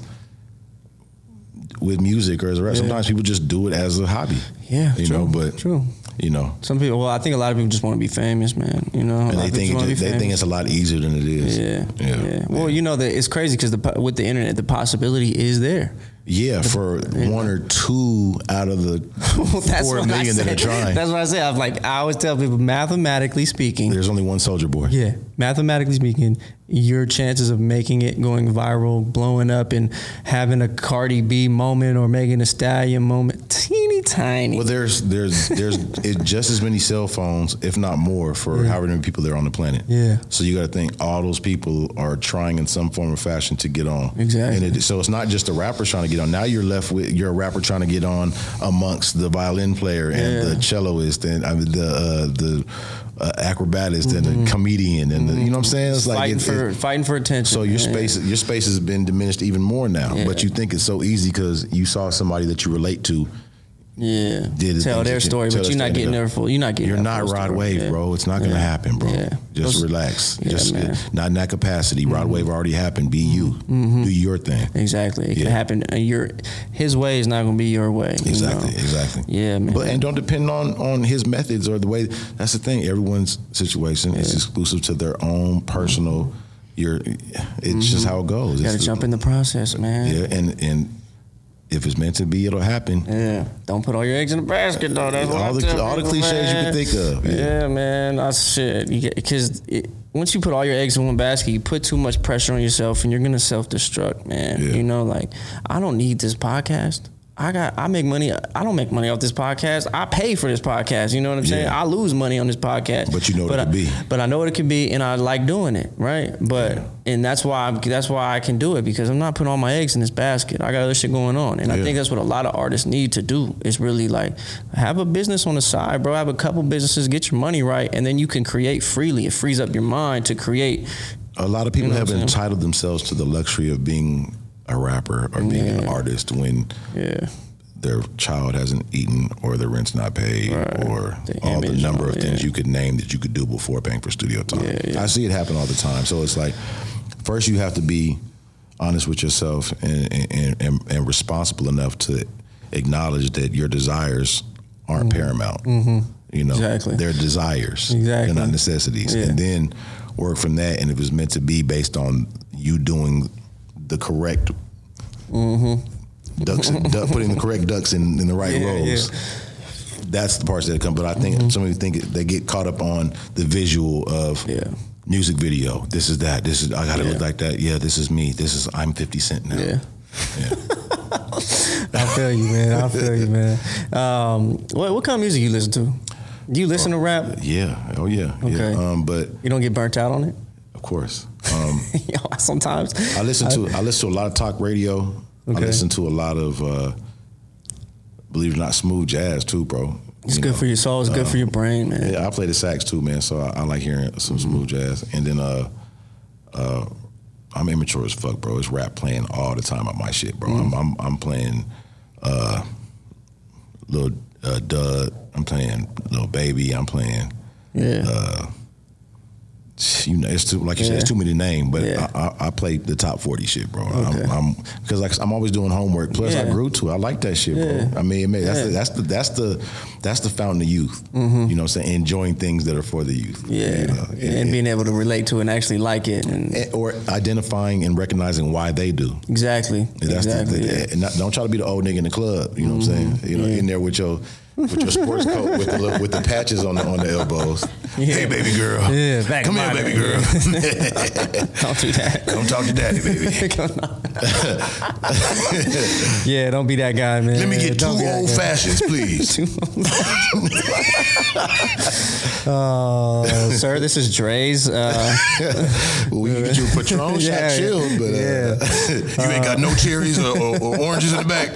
with music or as a rest. Yeah. Sometimes people just do it as a hobby. Yeah, you true, know, but true. You know, some people. Well, I think a lot of people just want to be famous, man. You know, and they think it just, they think it's a lot easier than it is. Yeah, yeah. yeah. Well, you know that it's crazy because the with the internet, the possibility is there. Yeah, for yeah. one or two out of the well, four million that are trying. That's what I say. I'm like, I always tell people, mathematically speaking, there's only one Soulja Boy. Yeah, mathematically speaking, your chances of making it, going viral, blowing up, and having a Cardi B moment or Megan Thee Stallion moment, teeny tiny. Well, there's there's there's it, just as many cell phones, if not more, for yeah. however many people there are on the planet. Yeah. So you got to think all those people are trying in some form or fashion to get on. Exactly. And it, so it's not just a rapper trying to get on. Now you're left with you're a rapper trying to get on amongst the violin player and yeah. the celloist and I mean the uh, the uh, acrobatist mm-hmm. and the comedian and the, you know what I'm saying? It's like fighting it's, for it's, fighting for attention. So your space your space has been diminished even more now. Yeah. But you think it's so easy because you saw somebody that you relate to. Yeah, did tell their story, but you're not getting there full. You're not getting. You're not Rod Wave, yeah. bro. It's not gonna yeah. happen, bro. Yeah. Just Those, relax. Yeah, Just man. not in that capacity. Mm-hmm. Rod Wave already happened. Be you. Mm-hmm. Do your thing. Exactly. It yeah. can happen. Your his way is not gonna be your way. Exactly. You know? Exactly. Yeah, man. But and don't depend on on his methods or the way. That's the thing. Everyone's situation yeah. is exclusive to their own personal. Your. It's mm-hmm. just how it goes. You gotta it's jump the, in the process, man. Yeah, and and. If it's meant to be, it'll happen. Yeah. Don't put all your eggs in the basket, though. That's all what the I tell all the people, cliches man. you can think of. Yeah, yeah man. That's shit. Because once you put all your eggs in one basket, you put too much pressure on yourself, and you're gonna self-destruct, man. Yeah. You know, like I don't need this podcast. I got. I make money. I don't make money off this podcast. I pay for this podcast. You know what I'm saying? Yeah. I lose money on this podcast. But you know what but it could be. But I know what it could be, and I like doing it, right? But yeah. and that's why I'm, that's why I can do it because I'm not putting all my eggs in this basket. I got other shit going on, and yeah. I think that's what a lot of artists need to do. Is really like have a business on the side, bro. Have a couple businesses, get your money right, and then you can create freely. It frees up your mind to create. A lot of people you know have entitled themselves to the luxury of being a rapper or being yeah. an artist when. Yeah. Their child hasn't eaten or their rent's not paid right. or the all the number of yeah. things you could name that you could do before paying for studio time. Yeah, yeah. I see it happen all the time. So it's like, first you have to be honest with yourself and, and, and, and responsible enough to acknowledge that your desires aren't mm-hmm. paramount. Mm-hmm. You know, exactly. they're desires. Exactly. They're not necessities. Yeah. And then work from that. And if it's meant to be based on you doing the correct mm-hmm. ducks, duck, putting the correct ducks in, in the right yeah, roles. Yeah. That's the parts that come. But I think mm-hmm. some of you think it, they get caught up on the visual of yeah. music video. This is that. This is I gotta yeah. look like that. Yeah, this is me. This is I'm fifty Cent now. Yeah. yeah. I feel you, man. I feel you, man. Um, what what kind of music you listen to? Do you listen oh, to rap? Yeah. Oh yeah. Okay. Yeah. Um, but you don't get burnt out on it? Of course. Um, Yo, sometimes I listen to I, I listen to a lot of talk radio. Okay. I listen to a lot of, uh, believe it or not, smooth jazz too, bro. It's you good know. for your soul. It's good Um, for your brain, man. Yeah, I play the sax too, man. So I, I like hearing some smooth jazz. And then uh, uh, I'm immature as fuck, bro. It's rap playing all the time on my shit, bro. Mm-hmm. I'm, I'm I'm playing uh, Lil uh, Dud. I'm playing Lil Baby. I'm playing. Yeah. Uh, you know, it's too like you Yeah. said, it's too many names, but Yeah. I, I, I play the top forty shit, bro. Okay. I'm, I'm because like I'm always doing homework. Plus, I Yeah. grew to it. I like that shit, Yeah. bro. I mean, it may, that's, Yeah. the, that's the that's the that's the fountain of youth. Mm-hmm. You know, what I'm saying, enjoying things that are for the youth. Yeah, you know? and being able to relate to it and actually like it, and And- or identifying and recognizing why they do. exactly, That's exactly. the, yeah. and not, don't try to be the old nigga in the club. You know what I'm saying? You know, Yeah. in there with your with your sports coat with the little- with the patches on the on the elbows. Yeah. Hey, baby girl. Yeah, back Come in here, my baby day. girl. Don't do that. Come talk to daddy, baby. Yeah, don't be that guy, man. Let me get Don't two be that old guy. fashions, please. Oh, sir, this is Dre's. Uh, Well, we can get you a Patron shot Yeah, chilled, but uh, yeah. you ain't got no cherries or, or, or oranges in the back.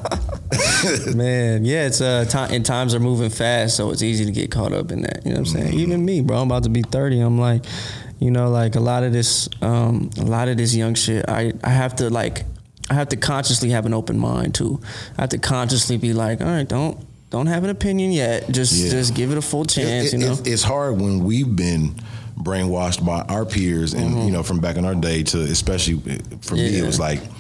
man, yeah, it's uh, time and times are moving fast, so it's easy to get caught up in that. You know what I'm saying? Mm-hmm. Even me, bro. I'm about to be thirty. I'm like, you know, like a lot of this, um, a lot of this young shit. I I have to like, I have to consciously have an open mind too. I have to consciously be like, all right, don't don't have an opinion yet. Just Yeah. just give it a full chance. It- it- you know. it's, it's hard when we've been brainwashed by our peers, and you know, from back in our day to especially for me, Yeah. it was like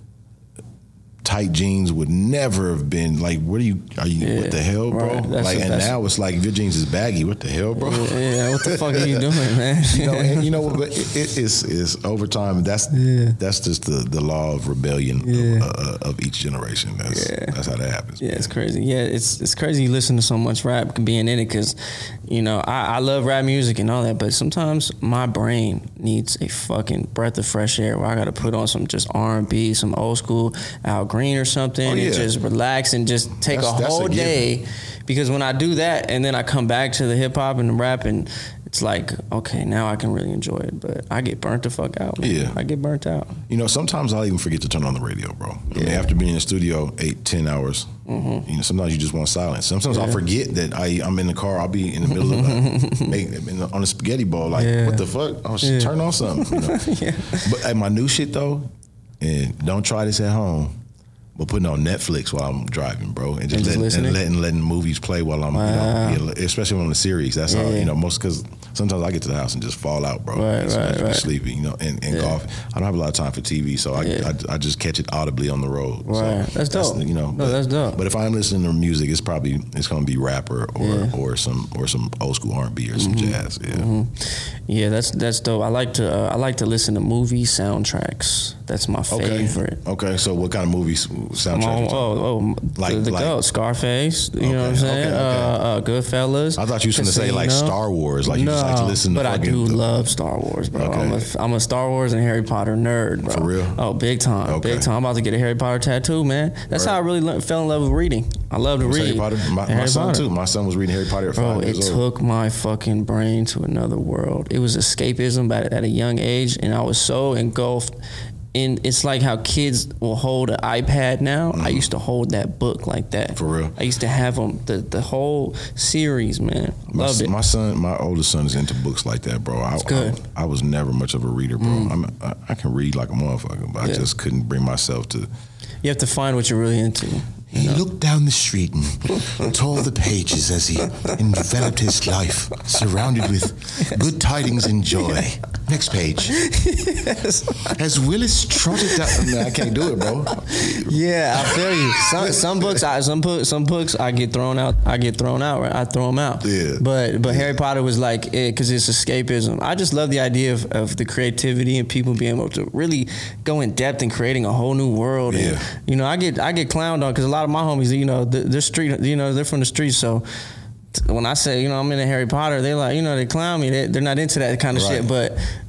tight jeans would never have been like, what are you? Are you? Yeah, What the hell, bro? right. That's Like, the- and that's- now it's like if your jeans is baggy, what the hell, bro? Yeah, yeah, what the fuck are you doing, man? You know, and you know what? But it, it, it's it's over time. That's Yeah. that's just the, the law of rebellion Yeah. of, uh, of each generation. That's Yeah. that's how that happens. Yeah, man. it's crazy. Yeah, it's it's crazy you listen to so much rap being in it because, you know, I, I love rap music and all that, but sometimes my brain needs a fucking breath of fresh air where I got to put on some just R and B, some old school Al Green or something, Oh, yeah. and just relax and just take That's- a that's a whole given. day. Because when I do that and then I come back to the hip hop and the rap and it's like, okay, now I can really enjoy it. But I get burnt the fuck out, man. Yeah. I get burnt out. You know, sometimes I'll even forget to turn on the radio, bro. I mean, Yeah. Mm-hmm. after being in the studio eight, ten hours, you know, sometimes you just want silence. Sometimes I'll forget that I, I'm in the car. I'll be in the middle of like, make, in the, on a spaghetti bowl, like, Yeah. what the fuck? Oh, shit, Yeah. turn on something. You know? Yeah. But hey, my new shit though, and don't try this at home. But putting on Netflix while I'm driving, bro, and just, And just letting, listening? and letting letting movies play while I'm, Wow. you know, yeah, especially when I'm in the series. That's how Yeah. you know most because sometimes I get to the house and just fall out, bro. Right, And so I right, just be right. sleepy, you know, and, and Yeah. golf. I don't have a lot of time for T V, so I Yeah. I, I just catch it audibly on the road. So Right. That's dope. You know, No, but, that's dope. But if I'm listening to music, it's probably it's gonna be rapper or Yeah. or some or some old school R and B or some jazz. Yeah. Mm-hmm. Yeah, that's that's dope. I like to uh, I like to listen to movie soundtracks. That's my Okay. favorite. Okay. So what kind of movies soundtrack? Oh, you talking? oh, oh, Like- the, the like- goat, Scarface. You know Okay, what I'm saying? okay, okay. Uh, uh, Goodfellas. I thought you was gonna say like Casino. Star Wars, like you no, just like to listen to but I fucking- do the- love Star Wars, bro. Okay. I'm, a, I'm a Star Wars and Harry Potter nerd, bro. For real? Oh, big time, Okay. big time. I'm about to get a Harry Potter tattoo, man. That's Right. how I really learned, fell in love with reading. I love to Was read. Harry Potter? My, my Harry son Potter. too. My son was reading Harry Potter at Bro, five it years old. took my fucking brain to another world. It was escapism at, at a young age, and I was so engulfed in. It's like how kids will hold an iPad now. I used to hold that book like that. Mm-hmm. For real? I used to have them the the whole series, man. My, Loved it. my son, my oldest son, is into books like that, bro. I, good. I, I was never much of a reader, bro. I'm, I, I can read like a motherfucker, but I Yeah. just couldn't bring myself to. You have to find what you're really into. He looked down the street and tore the pages as he enveloped his life, surrounded with good tidings and joy. Next page. As Willis trotted down, Man, I can't do it, bro. Yeah, I feel you. Some some books, I some books, some books, I get thrown out. I get thrown out. Right, I throw them out. Yeah. But but Harry Potter was like it because it's escapism. I just love the idea of, of the creativity and people being able to really go in depth and creating a whole new world. And, Yeah. you know, I get I get clowned on because a lot of my homies, you know, they're, they're street, you know, they're from the streets, so. When I say, you know, I'm into Harry Potter, they like, you know, they clown me. They, they're not into that kind of Right. shit. But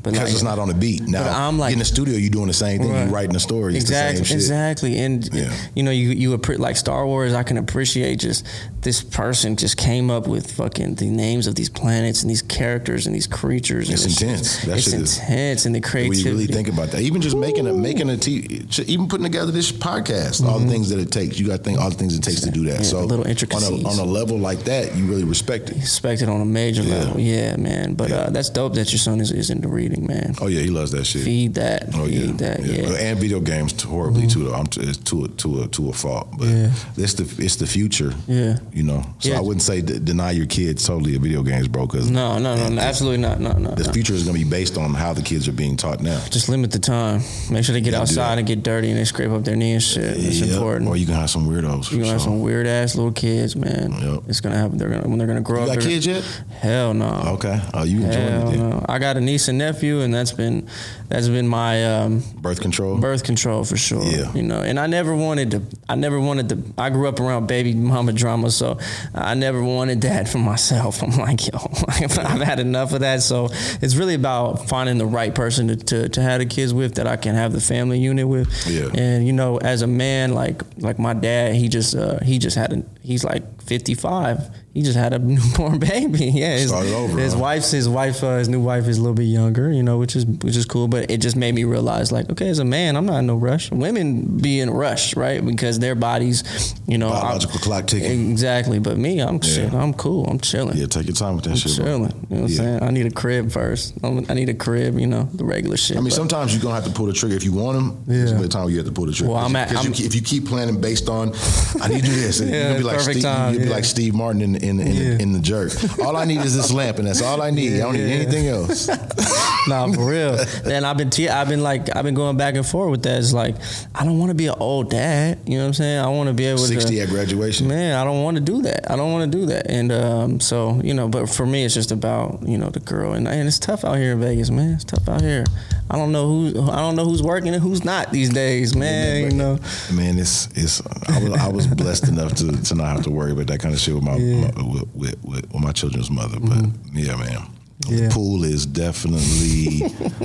But because like, it's not on the beat. Now, I'm like, in the studio, you're doing the same thing. Right. You're writing a story. It's exactly, the same shit. exactly. And Yeah. you know, you you appre- like Star Wars. I can appreciate just this person just came up with fucking the names of these planets and these characters and these creatures. It's and intense. That It's shit is- intense and the When creativity. you really think about that, even just making a making a t- even putting together this podcast, all the things that it takes, you got to think all the things it takes to do that. Mm-hmm. Yeah, so the little on intricacies. a, on a level like that, you really respect it. Respect it on a major Yeah. level, yeah, man. But Yeah. uh, that's dope that your son is, is into reading, man. Oh yeah, he loves that shit. Feed that, Oh yeah, feed that, yeah. and video games t- horribly too. Though I'm t- it's to a to a to a fault, but Yeah. it's the it's the future. Yeah. you know. So Yeah. I wouldn't say d- deny your kids totally of video games, bro. Because No, no, no, no, absolutely not, no, no. the no. future is going to be based on how the kids are being taught now. Just limit the time. Make sure they get Yeah, do outside that. and get dirty and they scrape up their knee and shit. It's Yep. important. Or you can have some weirdos. You're gonna have so. some weird ass little kids, man. Yep. It's gonna happen. They're gonna when they're gonna grow You up. got they're kids gonna- yet? Hell no. Okay. Oh, you enjoying Hell it? Then. no. I got a niece and nephew, and that's been that's been my um, Birth control. birth control for sure. Yeah. You know, and I never wanted to. I never wanted to. I grew up around baby mama drama, so I never wanted that for myself. I'm like, yo, I've had enough of that. So it's really about finding the right person to, to, to have the kids with that I can have the family unit with. Yeah. And you know, as a man, like like my dad, he just uh, he just had a. He's like fifty-five. He just had a newborn baby. Yeah, his, Started over, his huh? wife's his wife, uh, his new wife is a little bit younger, you know, which is which is cool. But it just made me realize, like, okay, as a man, I'm not in no rush. Women be in a rush, right? Because their bodies, you know, Biological I- clock ticking. Exactly. But me, I'm Yeah. shit. I'm cool. I'm chilling. Yeah, take your time with that I'm shit, bro. chilling. You know what Yeah. I'm saying? I need a crib first. I'm- I need a crib. You know, the regular shit. I mean, but- sometimes you're gonna have to pull the trigger if you want them. Yeah. There's a time where you have to pull the trigger. Well, I'm at- Because you I'm- keep- if you keep planning based on, I need to do this, and Yeah, you're gonna be like perfect Steve, time, you'll be yeah. like Steve Martin in in, in, Yeah. in the Jerk. All I need is this lamp, and that's all I need. I don't need Yeah. anything else. Nah, for real. And I've been, te- I've been like, I've been going back and forth with that. It's like, I don't want to be an old dad. You know what I'm saying? I want to be able Sixty to. at graduation. Man, I don't want to do that. I don't want to do that. And um, so, you know, but for me, it's just about, you know, the girl. And, and it's tough out here in Vegas, man. It's tough out here. I don't know who, I don't know who's working and who's not these days, man. You know. Man, it's it's. I was, I was blessed enough to, to not have to worry about that kind of shit with my, Yeah. my with, with, with, with my children's mother. But yeah, man. Yeah. The pool is definitely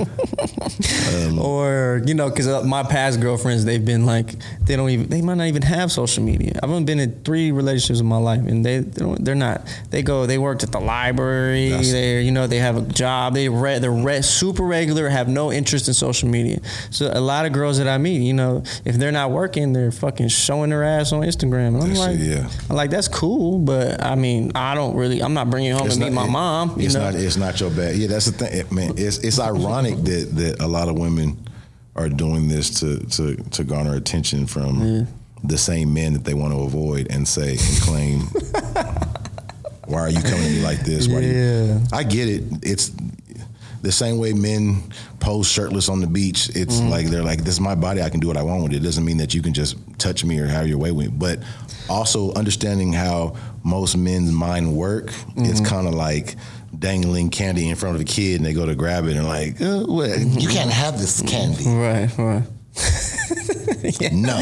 Or, you know, because uh, my past girlfriends, they've been like, they don't even, they might not even have social media. I've only been in three relationships in my life, and they, they don't, they're not, they go, they worked at the library, That's- they, you know, they have a job, they re, they're re, super regular, have no interest in social media. So a lot of girls that I meet, you know, if they're not working, they're fucking showing their ass on Instagram. And I'm That like, shit, yeah. I'm like, that's cool, but I mean, I don't really, I'm not bringing home It's to meet not- my it- mom. You It's know? not. It's not your bad. Yeah, that's the thing, It- man. It's it's ironic that that a lot of women are doing this to to to garner attention from the same men that they want to avoid and say and claim. Why are you coming to me like this? Why do Yeah. you? I get it. It's the same way men pose shirtless on the beach. It's Mm-hmm. like they're like, this is my body. I can do what I want with it. It doesn't mean that you can just touch me or have your way with me. But also understanding how most men's mind work, it's Mm-hmm. kind of like dangling candy in front of a kid and they go to grab it and like, uh, what? You can't have this candy. Right, right. No.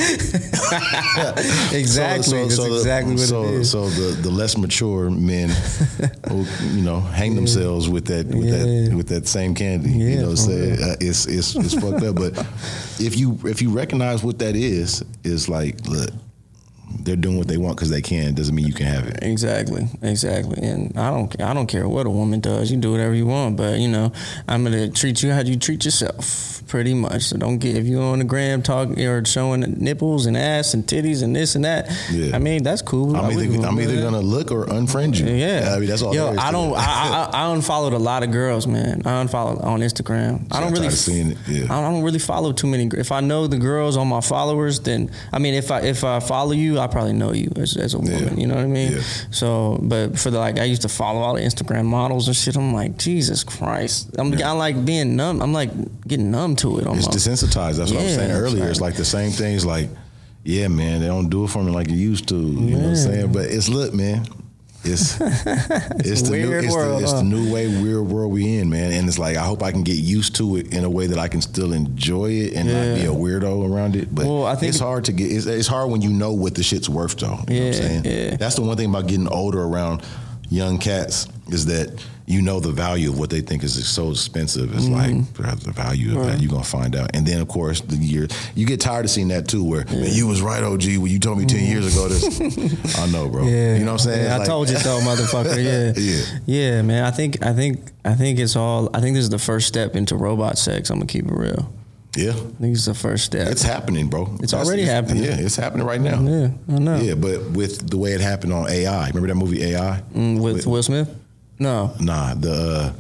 Exactly. That's the- exactly what so, it is. So the, the less mature men, will, you know, hang themselves with that with Yeah. that with that same candy. Yeah, you know, what I'm for saying real. uh, it's it's it's fucked up. But if you if you recognize what that is, is like, look, they're doing what they want because they can. Doesn't mean you can have it. Exactly, exactly, and I don't, I don't care what a woman does. You do whatever you want, but you know, I'm gonna treat you how you treat yourself, pretty much. So don't get if you on the gram talking or showing nipples and ass and titties and this and that. Yeah. I mean that's cool. I'm I either would- I'm either gonna look or unfriend you. Yeah, I mean that's all. Yo, there is I to don't. it. I, I I unfollowed a lot of girls, man. I unfollowed on Instagram. I I don't really. tried seeing it, yeah. I don't really follow too many. gr- If I know the girls on my followers, then I mean, if I if I follow you, I probably know you as, as a woman. Yeah. You know what I mean? Yeah. So, but for the like, I used to follow all the Instagram models and shit. I'm like, Jesus Christ. I'm I like being numb. I'm like getting numb to it It's almost. desensitized. That's what I was Yeah, saying it's earlier. like- It's like the same things. Like, yeah, man, they don't do it for me like you used to. You know what I'm saying? But it's look, man. It's it's the new Weird it's, world, the, it's huh? the new way weird world we in, man. And it's like I hope I can get used to it in a way that I can still enjoy it and not be Yeah. a weirdo around it. But Well, I think- it's hard to get. It's, it's hard when you know what the shit's worth, though. You know what I'm Yeah, saying? yeah. That's the one thing about getting older around young cats is that you know the value of what they think is so expensive. It's mm-hmm. like the value of right. that you're gonna find out. And then of course the year you get tired of seeing that too, where yeah. man, you was right, O G, when you told me ten mm-hmm. years ago this. I know, bro. Yeah. You know what I'm saying? Yeah, I like, told you so, motherfucker. Yeah. yeah. Yeah, man. I think I think I think it's all I think this is the first step into robot sex. I'm gonna keep it real. Yeah. I think it's the first step. It's happening, bro. It's That's, already it's, happening. Yeah, it's happening right now. Yeah, I know. Yeah, but with the way it happened on A I. Remember that movie A I? Mm, with, with Will Smith? No. Nah, the uh,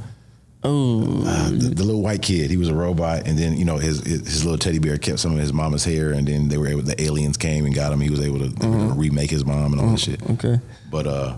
oh uh, the, the little white kid. He was a robot, and then you know his, his his little teddy bear kept some of his mama's hair, and then they were able. The aliens came and got him. He was able to, they were able to remake his mom and all mm-hmm. that shit. Okay. But uh,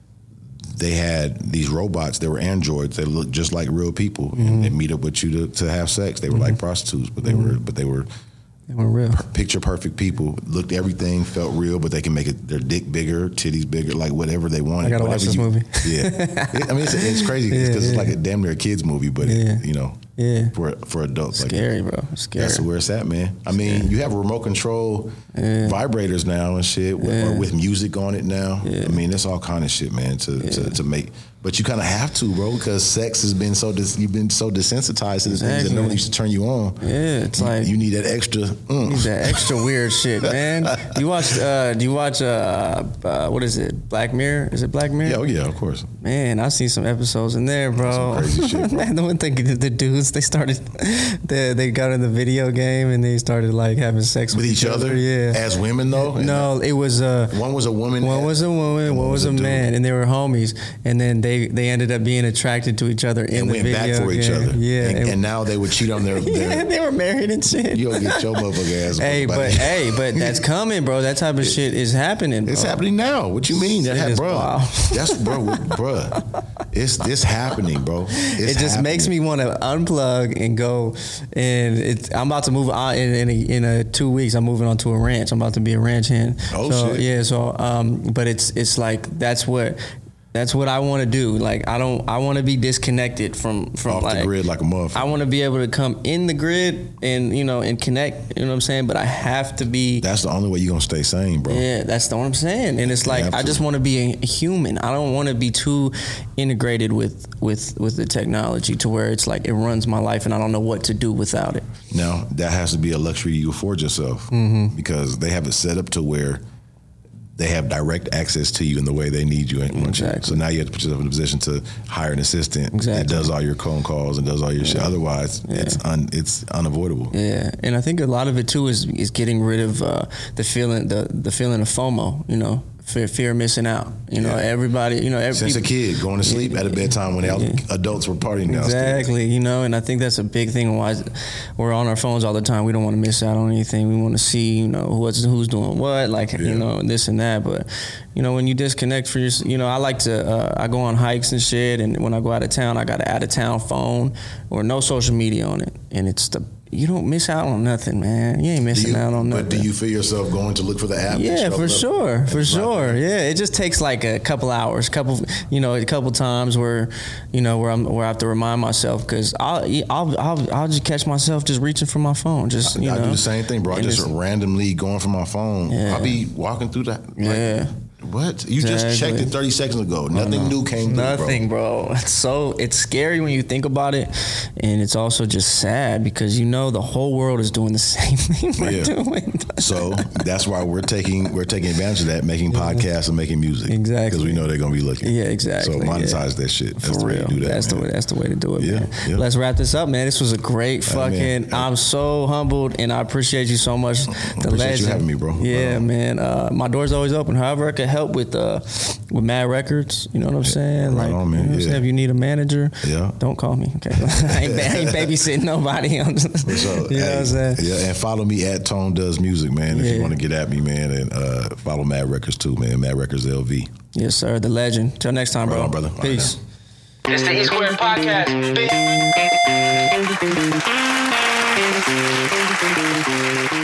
they had these robots. They were androids. They looked just like real people, mm-hmm. and they meet up with you to, to have sex. They were mm-hmm. like prostitutes, but they mm-hmm. were but they were. They were real. Picture perfect people. Looked everything, felt real, but they can make it their dick bigger, titties bigger, like whatever they want. I gotta watch this you, movie. Yeah, I mean it's, it's crazy because yeah, yeah. it's like a damn near a kids movie, but yeah. it, you know, yeah, for for adults. Scary, like, bro. Scary. That's where it's at, man. I mean, Scary. you have remote control yeah. vibrators now and shit, with, yeah. or with music on it now. Yeah. I mean, it's all kind of shit, man. To yeah. to, to make. But you kind of have to, bro, because sex has been so dis- you've been so desensitized to the exactly. things that normally used to turn you on. Yeah, it's you, like you need that extra. Mm. Need that extra weird shit, man. Do you watch? Uh, do you watch? Uh, uh, what is it? Black Mirror? Is it Black Mirror? Yeah, oh yeah, of course. Man, I've seen some episodes in there, bro. Some crazy shit, bro. Man, the one thing the dudes they started, they they got in the video game and they started like having sex with, with each other. other. Yeah, as women though. No, it was uh, one was a woman. One was a woman. One was, was a, a man, and they were homies. And then they they ended up being attracted to each other in and the went video back for game. each other. Yeah, and, and, and now they would cheat on their. their yeah, they were married and shit. You'll get your motherfucker ass. Hey, but hey, but that's coming, bro. That type of it, shit is happening. Bro. It's happening now. What you mean? That ha- bro. Wow. That's bro, bro. It's this happening, bro. It's it just happening. makes me want to unplug and go. And it's, I'm about to move on in in a, in a two weeks. I'm moving on to a ranch. I'm about to be a ranch hand. Oh so, shit. Yeah. So, um, but it's it's like that's what. That's what I want to do. Like I don't. I want to be disconnected from from off like, the grid like a motherfucker. I want to be able to come in the grid and you know and connect. You know what I'm saying? But I have to be. That's the only way you're gonna stay sane, bro. Yeah, that's the what I'm saying. And it's like I just want to be a human. I don't want to be too integrated with with with the technology to where it's like it runs my life and I don't know what to do without it. Now that has to be a luxury you afford yourself mm-hmm. because they have it set up to where. They have direct access to you in the way they need you. Exactly. So now you have to put yourself in a position to hire an assistant exactly. that does all your phone calls and does all your yeah. shit. Otherwise, yeah. it's un, it's unavoidable. Yeah, and I think a lot of it too is is getting rid of uh, the feeling the the feeling of FOMO. You know. Fear, fear of missing out. You know, yeah. everybody, you know, every, since a kid going to sleep yeah. at a bedtime when yeah. adults were partying downstairs. Exactly, you know, and I think that's a big thing why we're on our phones all the time. We don't want to miss out on anything. We want to see, you know, what's who's doing what, like, yeah. you know, this and that. But, you know, when you disconnect for your, you know, I like to, uh, I go on hikes and shit, and when I go out of town, I got an out of town phone or no social media on it, and it's the you don't miss out on nothing, man. You ain't missing you, out on nothing. But do you feel yourself going to look for the app? Yeah, for sure, for sure. Yeah, it just takes like a couple hours, couple, you know, a couple times where, you know, where I'm where I have to remind myself because I'll, I'll I'll I'll just catch myself just reaching for my phone, just you I, know. I do the same thing, bro. I just randomly going for my phone. Yeah. I'll be walking through that. Like, yeah. What? You exactly. just checked it thirty seconds ago. Nothing new came through, Nothing, bro. bro. It's so it's scary when you think about it, and it's also just sad because you know the whole world is doing the same thing we're yeah. doing. So that's why we're taking we're taking advantage of that, making podcasts and making music. Exactly. Because we know they're gonna be looking. Yeah, exactly. So monetize yeah. that shit. That's For the real. way to do that. That's man. the way. That's the way to do it, yeah, man. Yeah. Let's wrap this up, man. This was a great All right, fucking. man. I'm so humbled, and I appreciate you so much. The appreciate legend. you having me, bro. Yeah, um, man. Uh, my door's always open. However, I can help with uh, with Mad Records. You know what I'm saying? Right like, on, man. You know what I'm Yeah. saying? If you need a manager, yeah. don't call me. Okay, I, ain't, I ain't babysitting nobody. I'm just, so, you know hey, what I'm saying? Yeah, and follow me at Tone Does Music, man. If yeah. you want to get at me, man, and uh, follow Mad Records too, man. Mad Records L V. Yes, sir. The legend. Till next time, bro. Right on, brother. Peace. Right, it's the E Squared Podcast. Peace.